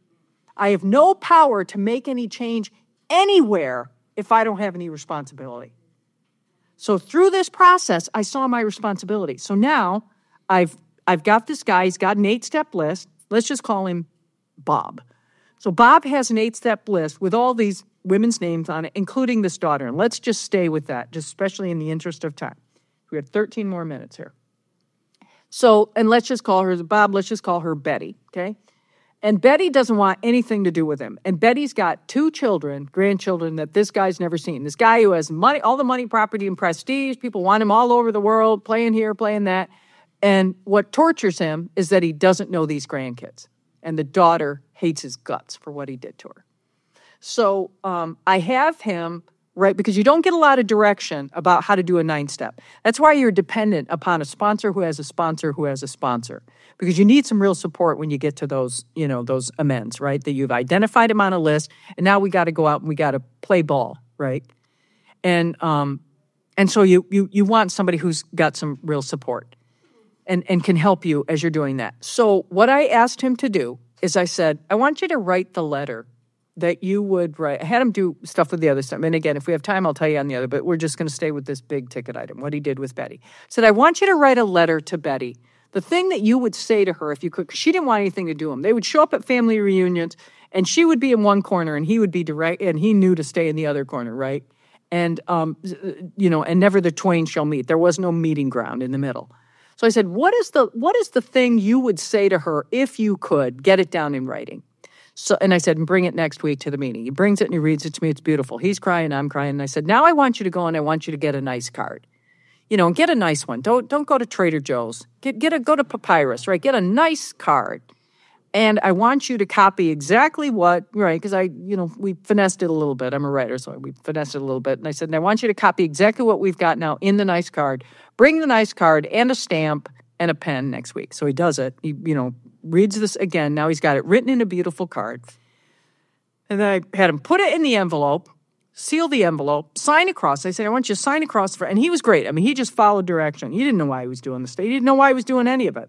I have no power to make any change anywhere if I don't have any responsibility. So through this process, I saw my responsibility. So now I've I've got this guy, he's got an eight-step list. Let's just call him Bob. So Bob has an eight-step list with all these women's names on it, including this daughter. And let's just stay with that, just especially in the interest of time. We have thirteen more minutes here. So, and let's just call her, Bob, let's just call her Betty, okay? And Betty doesn't want anything to do with him. And Betty's got two children, grandchildren, that this guy's never seen. This guy who has money, all the money, property, and prestige. People want him all over the world, playing here, playing that. And what tortures him is that he doesn't know these grandkids. And the daughter hates his guts for what he did to her. So um, I have him, right, because you don't get a lot of direction about how to do a nine-step. That's why you're dependent upon a sponsor who has a sponsor who has a sponsor, because you need some real support when you get to those, you know, those amends, right, that you've identified him on a list, and now we got to go out and we got to play ball, right? And um, and so you you you want somebody who's got some real support and, and can help you as you're doing that. So what I asked him to do is I said, I want you to write the letter that you would write. I had him do stuff with the other stuff. And again, if we have time, I'll tell you on the other, but we're just going to stay with this big ticket item, what he did with Betty. He said, I want you to write a letter to Betty. The thing that you would say to her if you could, because she didn't want anything to do with him. They would show up at family reunions, and she would be in one corner, and he would be direct, and he knew to stay in the other corner, right? And, um, you know, and never the twain shall meet. There was no meeting ground in the middle. So I said, what is the what is the thing you would say to her if you could get it down in writing? So, and I said, bring it next week to the meeting. He brings it and he reads it to me. It's beautiful. He's crying, I'm crying. And I said, now I want you to go and I want you to get a nice card. You know, and get a nice one. Don't don't go to Trader Joe's. Get get a go to Papyrus, right? Get a nice card. And I want you to copy exactly what, right? Because I, you know, we finessed it a little bit. I'm a writer, so we finessed it a little bit. And I said, and I want you to copy exactly what we've got now in the nice card. Bring the nice card and a stamp and a pen next week. So he does it. He, you know, reads this again. Now he's got it written in a beautiful card. And then I had him put it in the envelope, seal the envelope, sign across. I said, I want you to sign across for, and he was great. I mean, he just followed direction. He didn't know why he was doing this. He didn't know why he was doing any of it.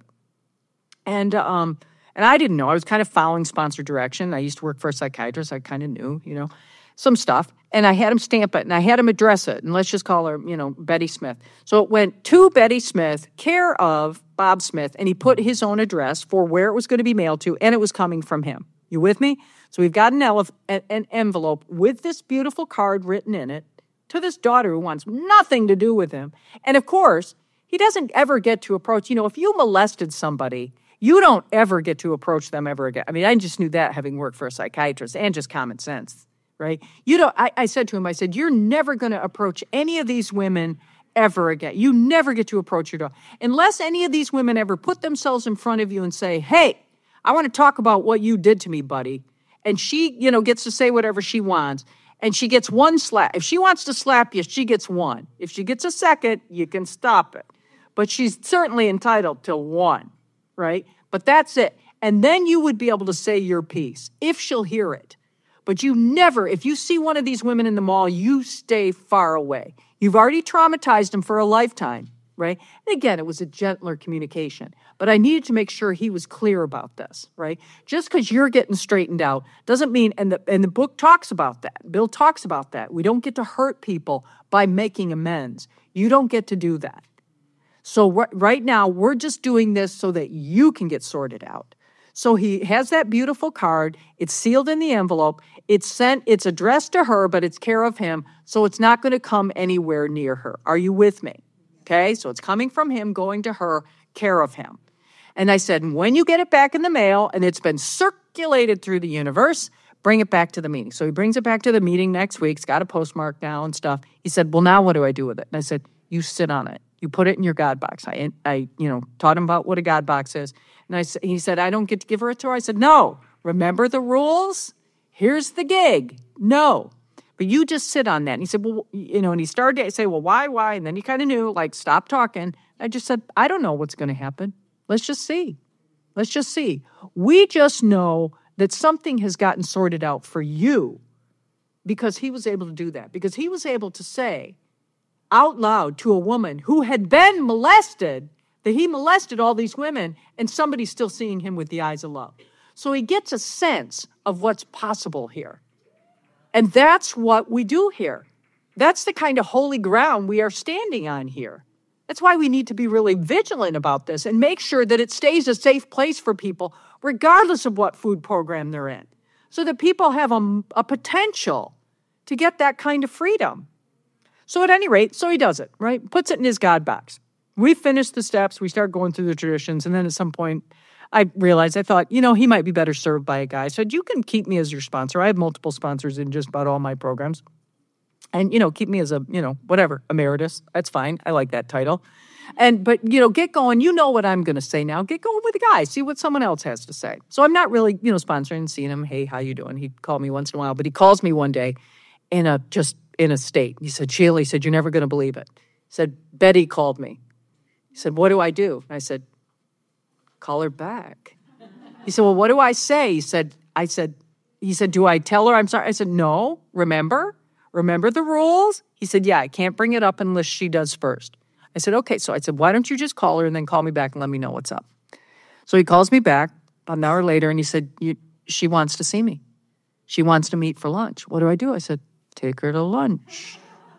And, um, and I didn't know. I was kind of following sponsor direction. I used to work for a psychiatrist. I kind of knew, you know, some stuff. And I had him stamp it, and I had him address it. And let's just call her, you know, Betty Smith. So it went to Betty Smith, care of Bob Smith, and he put his own address for where it was going to be mailed to, and it was coming from him. You with me? So we've got an, elef- an envelope with this beautiful card written in it to this daughter who wants nothing to do with him. And, of course, he doesn't ever get to approach, you know, if you molested somebody, you don't ever get to approach them ever again. I mean, I just knew that having worked for a psychiatrist and just common sense, right? You don't, I, I said to him, I said, you're never going to approach any of these women ever again. You never get to approach your daughter. Unless any of these women ever put themselves in front of you and say, hey, I want to talk about what you did to me, buddy. And she, you know, gets to say whatever she wants. And she gets one slap. If she wants to slap you, she gets one. If she gets a second, you can stop it. But she's certainly entitled to one, right? But that's it. And then you would be able to say your piece, if she'll hear it. But you never, if you see one of these women in the mall, you stay far away. You've already traumatized him for a lifetime, right? And again, it was a gentler communication, but I needed to make sure he was clear about this, right? Just because you're getting straightened out doesn't mean, and the, and the book talks about that. Bill talks about that. We don't get to hurt people by making amends. You don't get to do that. So right now, we're just doing this so that you can get sorted out. So he has that beautiful card. It's sealed in the envelope. It's sent, it's addressed to her, but it's care of him. So it's not going to come anywhere near her. Are you with me? Okay. So it's coming from him, going to her, care of him. And I said, when you get it back in the mail and it's been circulated through the universe, bring it back to the meeting. So he brings it back to the meeting next week. It's got a postmark now and stuff. He said, well, now what do I do with it? And I said, you sit on it. You put it in your God box. I, I, you know, taught him about what a God box is. And I, he said, I don't get to give her a tour. I said, no, remember the rules? Here's the gig. No, but you just sit on that. And he said, well, you know, and he started to say, well, why, why? And then he kind of knew, like, stop talking. I just said, I don't know what's going to happen. Let's just see. Let's just see. We just know that something has gotten sorted out for you because he was able to do that, because he was able to say out loud to a woman who had been molested that he molested all these women, and somebody's still seeing him with the eyes of love. So he gets a sense of what's possible here. And that's what we do here. That's the kind of holy ground we are standing on here. That's why we need to be really vigilant about this and make sure that it stays a safe place for people, regardless of what food program they're in, so that people have a, a potential to get that kind of freedom. So at any rate, so he does it, right? Puts it in his God box. We finish the steps. We start going through the traditions. And then at some point, I realized, I thought, you know, he might be better served by a guy. I said, you can keep me as your sponsor. I have multiple sponsors in just about all my programs. And, you know, keep me as a, you know, whatever, emeritus. That's fine. I like that title. And, but, you know, get going. You know what I'm going to say now. Get going with the guy. See what someone else has to say. So I'm not really, you know, sponsoring, seeing him. Hey, how you doing? He'd call me once in a while. But he calls me one day in a, just in a state. He said, Sheila, he said, you're never going to believe it. He said, Betty called me. He said, what do I do? And I said, call her back. He said, well, what do I say? He said, I said, he said, do I tell her I'm sorry? I said, no, remember? Remember the rules? He said, yeah, I can't bring it up unless she does first. I said, okay. So I said, why don't you just call her and then call me back and let me know what's up? So he calls me back about an hour later and he said, you, she wants to see me. She wants to meet for lunch. What do I do? I said, take her to lunch.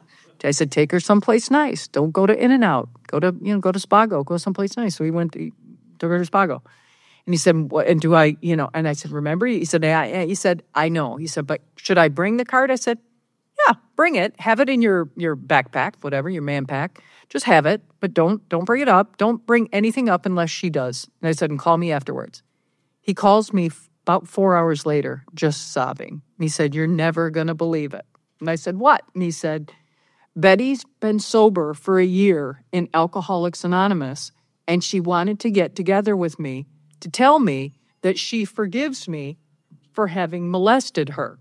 I said, take her someplace nice. Don't go to In-N-Out. Go to, you know, go to Spago. Go someplace nice. So he went to, took her to Spago. And he said, what, and do I, you know, and I said, remember? He said, yeah. He said, I know. He said, but should I bring the card? I said, yeah, bring it. Have it in your, your backpack, whatever, your man pack. Just have it, but don't, don't bring it up. Don't bring anything up unless she does. And I said, and call me afterwards. He calls me f- about four hours later, just sobbing. And he said, you're never going to believe it. And I said, what? And he said, Betty's been sober for a year in Alcoholics Anonymous, and she wanted to get together with me to tell me that she forgives me for having molested her.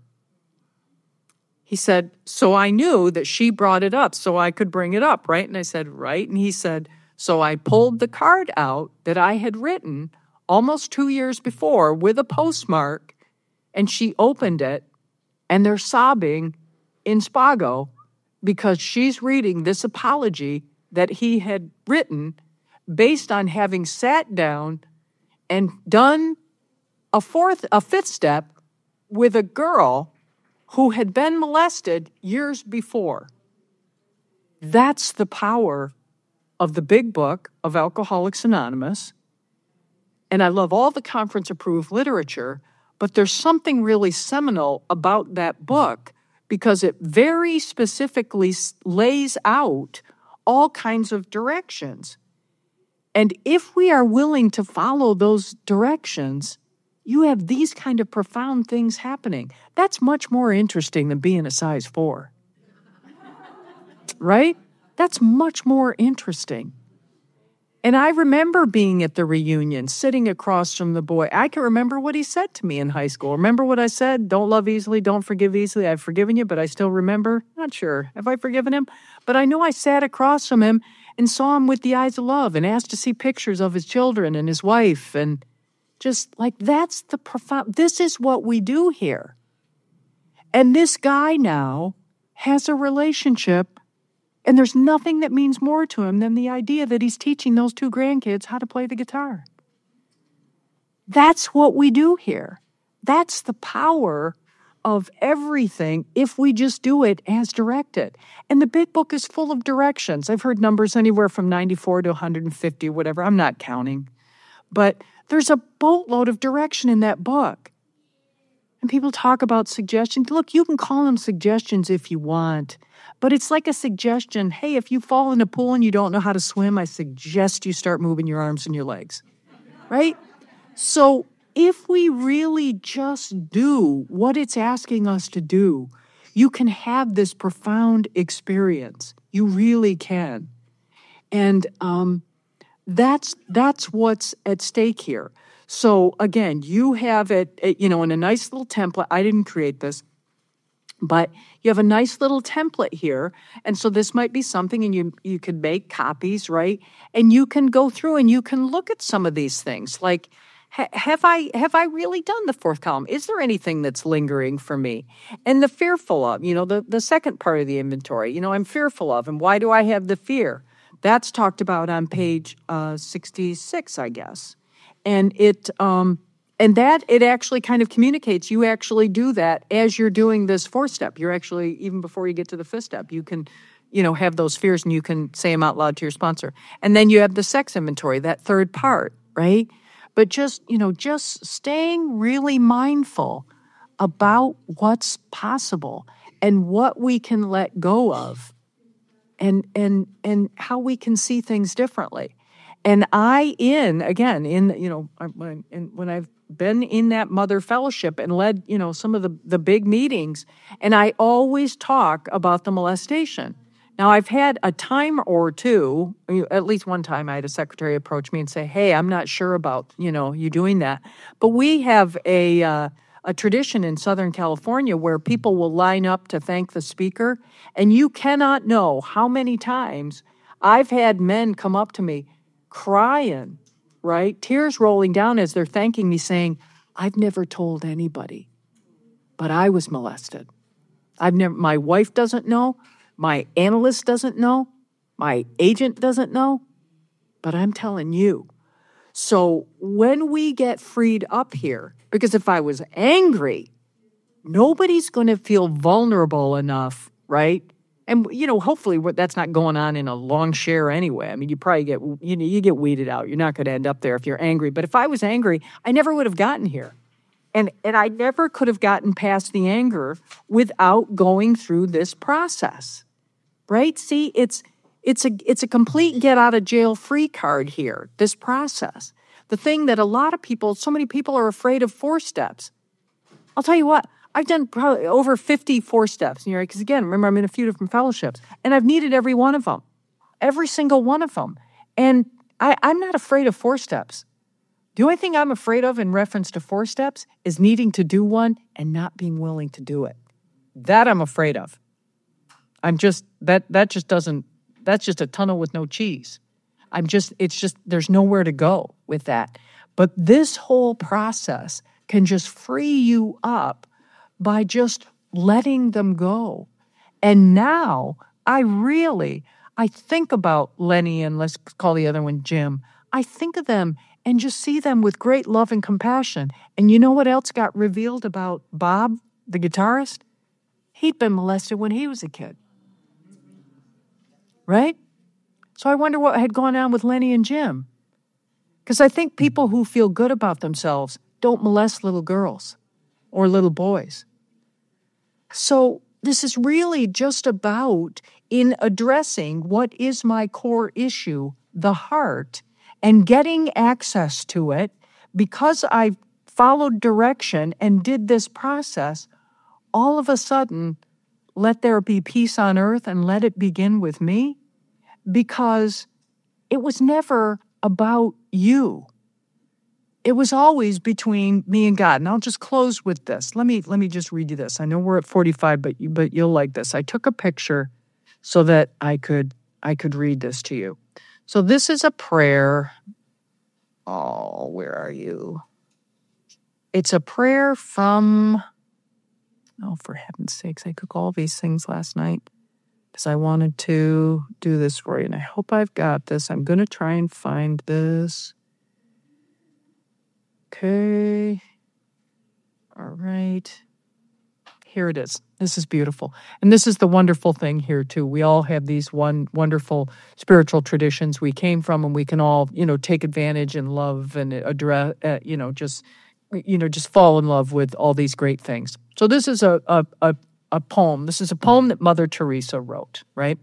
He said, so I knew that she brought it up, so I could bring it up, right? And I said, right. And he said, so I pulled the card out that I had written almost two years before with a postmark, and she opened it, and they're sobbing in Spago because she's reading this apology that he had written based on having sat down and done a fourth, a fifth step with a girl who had been molested years before. That's the power of the big book of Alcoholics Anonymous. And I love all the conference-approved literature, but there's something really seminal about that book because it very specifically lays out all kinds of directions. And if we are willing to follow those directions, you have these kind of profound things happening. That's much more interesting than being a size four. Right? That's much more interesting. And I remember being at the reunion, sitting across from the boy. I can remember what he said to me in high school. Remember what I said? Don't love easily, don't forgive easily. I've forgiven you, but I still remember. Not sure. Have I forgiven him? But I know I sat across from him and saw him with the eyes of love and asked to see pictures of his children and his wife. And just like, that's the profound, this is what we do here. And this guy now has a relationship And there's nothing that means more to him than the idea that he's teaching those two grandkids how to play the guitar. That's what we do here. That's the power of everything if we just do it as directed. And the big book is full of directions. I've heard numbers anywhere from ninety-four to one hundred fifty, whatever. I'm not counting. But there's a boatload of direction in that book. And people talk about suggestions. Look, you can call them suggestions if you want. But it's like a suggestion. Hey, if you fall in a pool and you don't know how to swim, I suggest you start moving your arms and your legs. Right? So if we really just do what it's asking us to do, you can have this profound experience. You really can. And um, that's that's what's at stake here. So again, you have it, it, you know, in a nice little template. I didn't create this, but you have a nice little template here. And so this might be something, and you you could make copies, right? And you can go through and you can look at some of these things, like, Have I have I really done the fourth column? Is there anything that's lingering for me? And the fearful of, you know, the, the second part of the inventory, you know, I'm fearful of. And why do I have the fear? That's talked about on page uh, sixty-six, I guess. And it um, and that it actually kind of communicates. You actually do that as you're doing this fourth step. You're actually, even before you get to the fifth step, you can, you know, have those fears and you can say them out loud to your sponsor. And then you have the sex inventory, that third part, right? But just, you know, just staying really mindful about what's possible and what we can let go of and and and how we can see things differently. And I, in, again, in, you know, when, in, when I've been in that mother fellowship and led, you know, some of the, the big meetings, and I always talk about the molestation. Now, I've had a time or two, at least one time, I had a secretary approach me and say, hey, I'm not sure about, you know, you doing that. But we have a uh, a tradition in Southern California where people will line up to thank the speaker, and you cannot know how many times I've had men come up to me crying, right, tears rolling down as they're thanking me, saying, I've never told anybody, but I was molested. I've never, my wife doesn't know. My analyst doesn't know. My agent doesn't know. But I'm telling you. So when we get freed up here, because if I was angry, nobody's going to feel vulnerable enough, right? And, you know, hopefully that's not going on in a long share anyway. I mean, you probably get, you know, you get weeded out. You're not going to end up there if you're angry. But if I was angry, I never would have gotten here. And and I never could have gotten past the anger without going through this process, right? See, it's it's a it's a complete get out of jail free card here, this process. The thing that a lot of people, so many people are afraid of four steps. I'll tell you what, I've done probably over fifty four steps, you know, because again, remember, I'm in a few different fellowships, and I've needed every one of them, every single one of them. And I, I'm not afraid of four steps. The only thing I'm afraid of in reference to four steps is needing to do one and not being willing to do it. That I'm afraid of. I'm just, that that just doesn't, that's just a tunnel with no cheese. I'm just, it's just, there's nowhere to go with that. But this whole process can just free you up by just letting them go. And now I really, I think about Lenny and let's call the other one Jim. I think of them and just see them with great love and compassion. And you know what else got revealed about Bob, the guitarist? He'd been molested when he was a kid. Right? So I wonder what had gone on with Lenny and Jim. Because I think people who feel good about themselves don't molest little girls or little boys. So this is really just about in addressing what is my core issue, the heart, and getting access to it. Because I followed direction and did this process, all of a sudden, let there be peace on earth and let it begin with me. Because it was never about you. It was always between me and God. And I'll just close with this. Let me let me just read you this. I know we're at forty-five, but you, but you'll like this. I took a picture so that I could I could read this to you. So this is a prayer. Oh, where are you? It's a prayer from, oh, for heaven's sakes, I cooked all these things last night. because I wanted to do this for you, and I hope I've got this. I'm going to try and find this. Okay. All right. Here it is. This is beautiful. And this is the wonderful thing here, too. We all have these one wonderful spiritual traditions we came from, and we can all, you know, take advantage and love and address, uh, you know, just, you know, just fall in love with all these great things. So this is a, a, a, a poem. This is a poem that Mother Teresa wrote, right?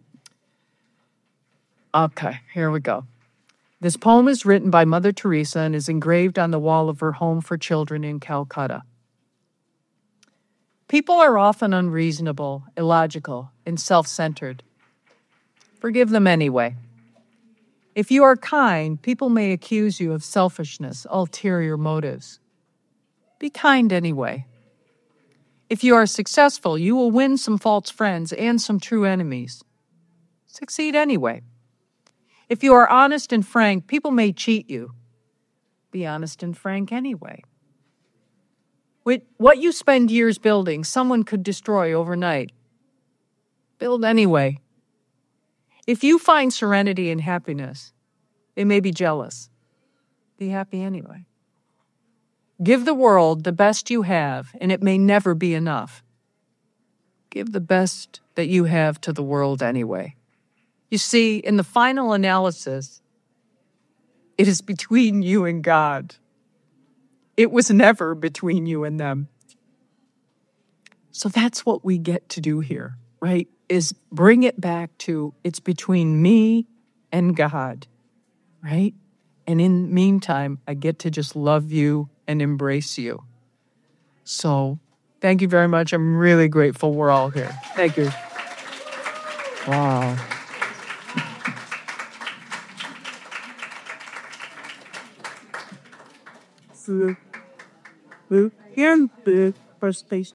Okay, here we go. This poem is written by Mother Teresa and is engraved on the wall of her home for children in Calcutta. People are often unreasonable, illogical, and self-centered. Forgive them anyway. If you are kind, people may accuse you of selfishness, ulterior motives. Be kind anyway. If you are successful, you will win some false friends and some true enemies. Succeed anyway. If you are honest and frank, people may cheat you. Be honest and frank anyway. With what you spend years building, someone could destroy overnight. Build anyway. If you find serenity and happiness, they may be jealous. Be happy anyway. Give the world the best you have, and it may never be enough. Give the best that you have to the world anyway. You see, in the final analysis, it is between you and God. It was never between you and them. So that's what we get to do here, right? Is bring it back to it's between me and God, right? And in the meantime, I get to just love you and embrace you. So thank you very much. I'm really grateful we're all here. Thank you. Wow. Here in the first place.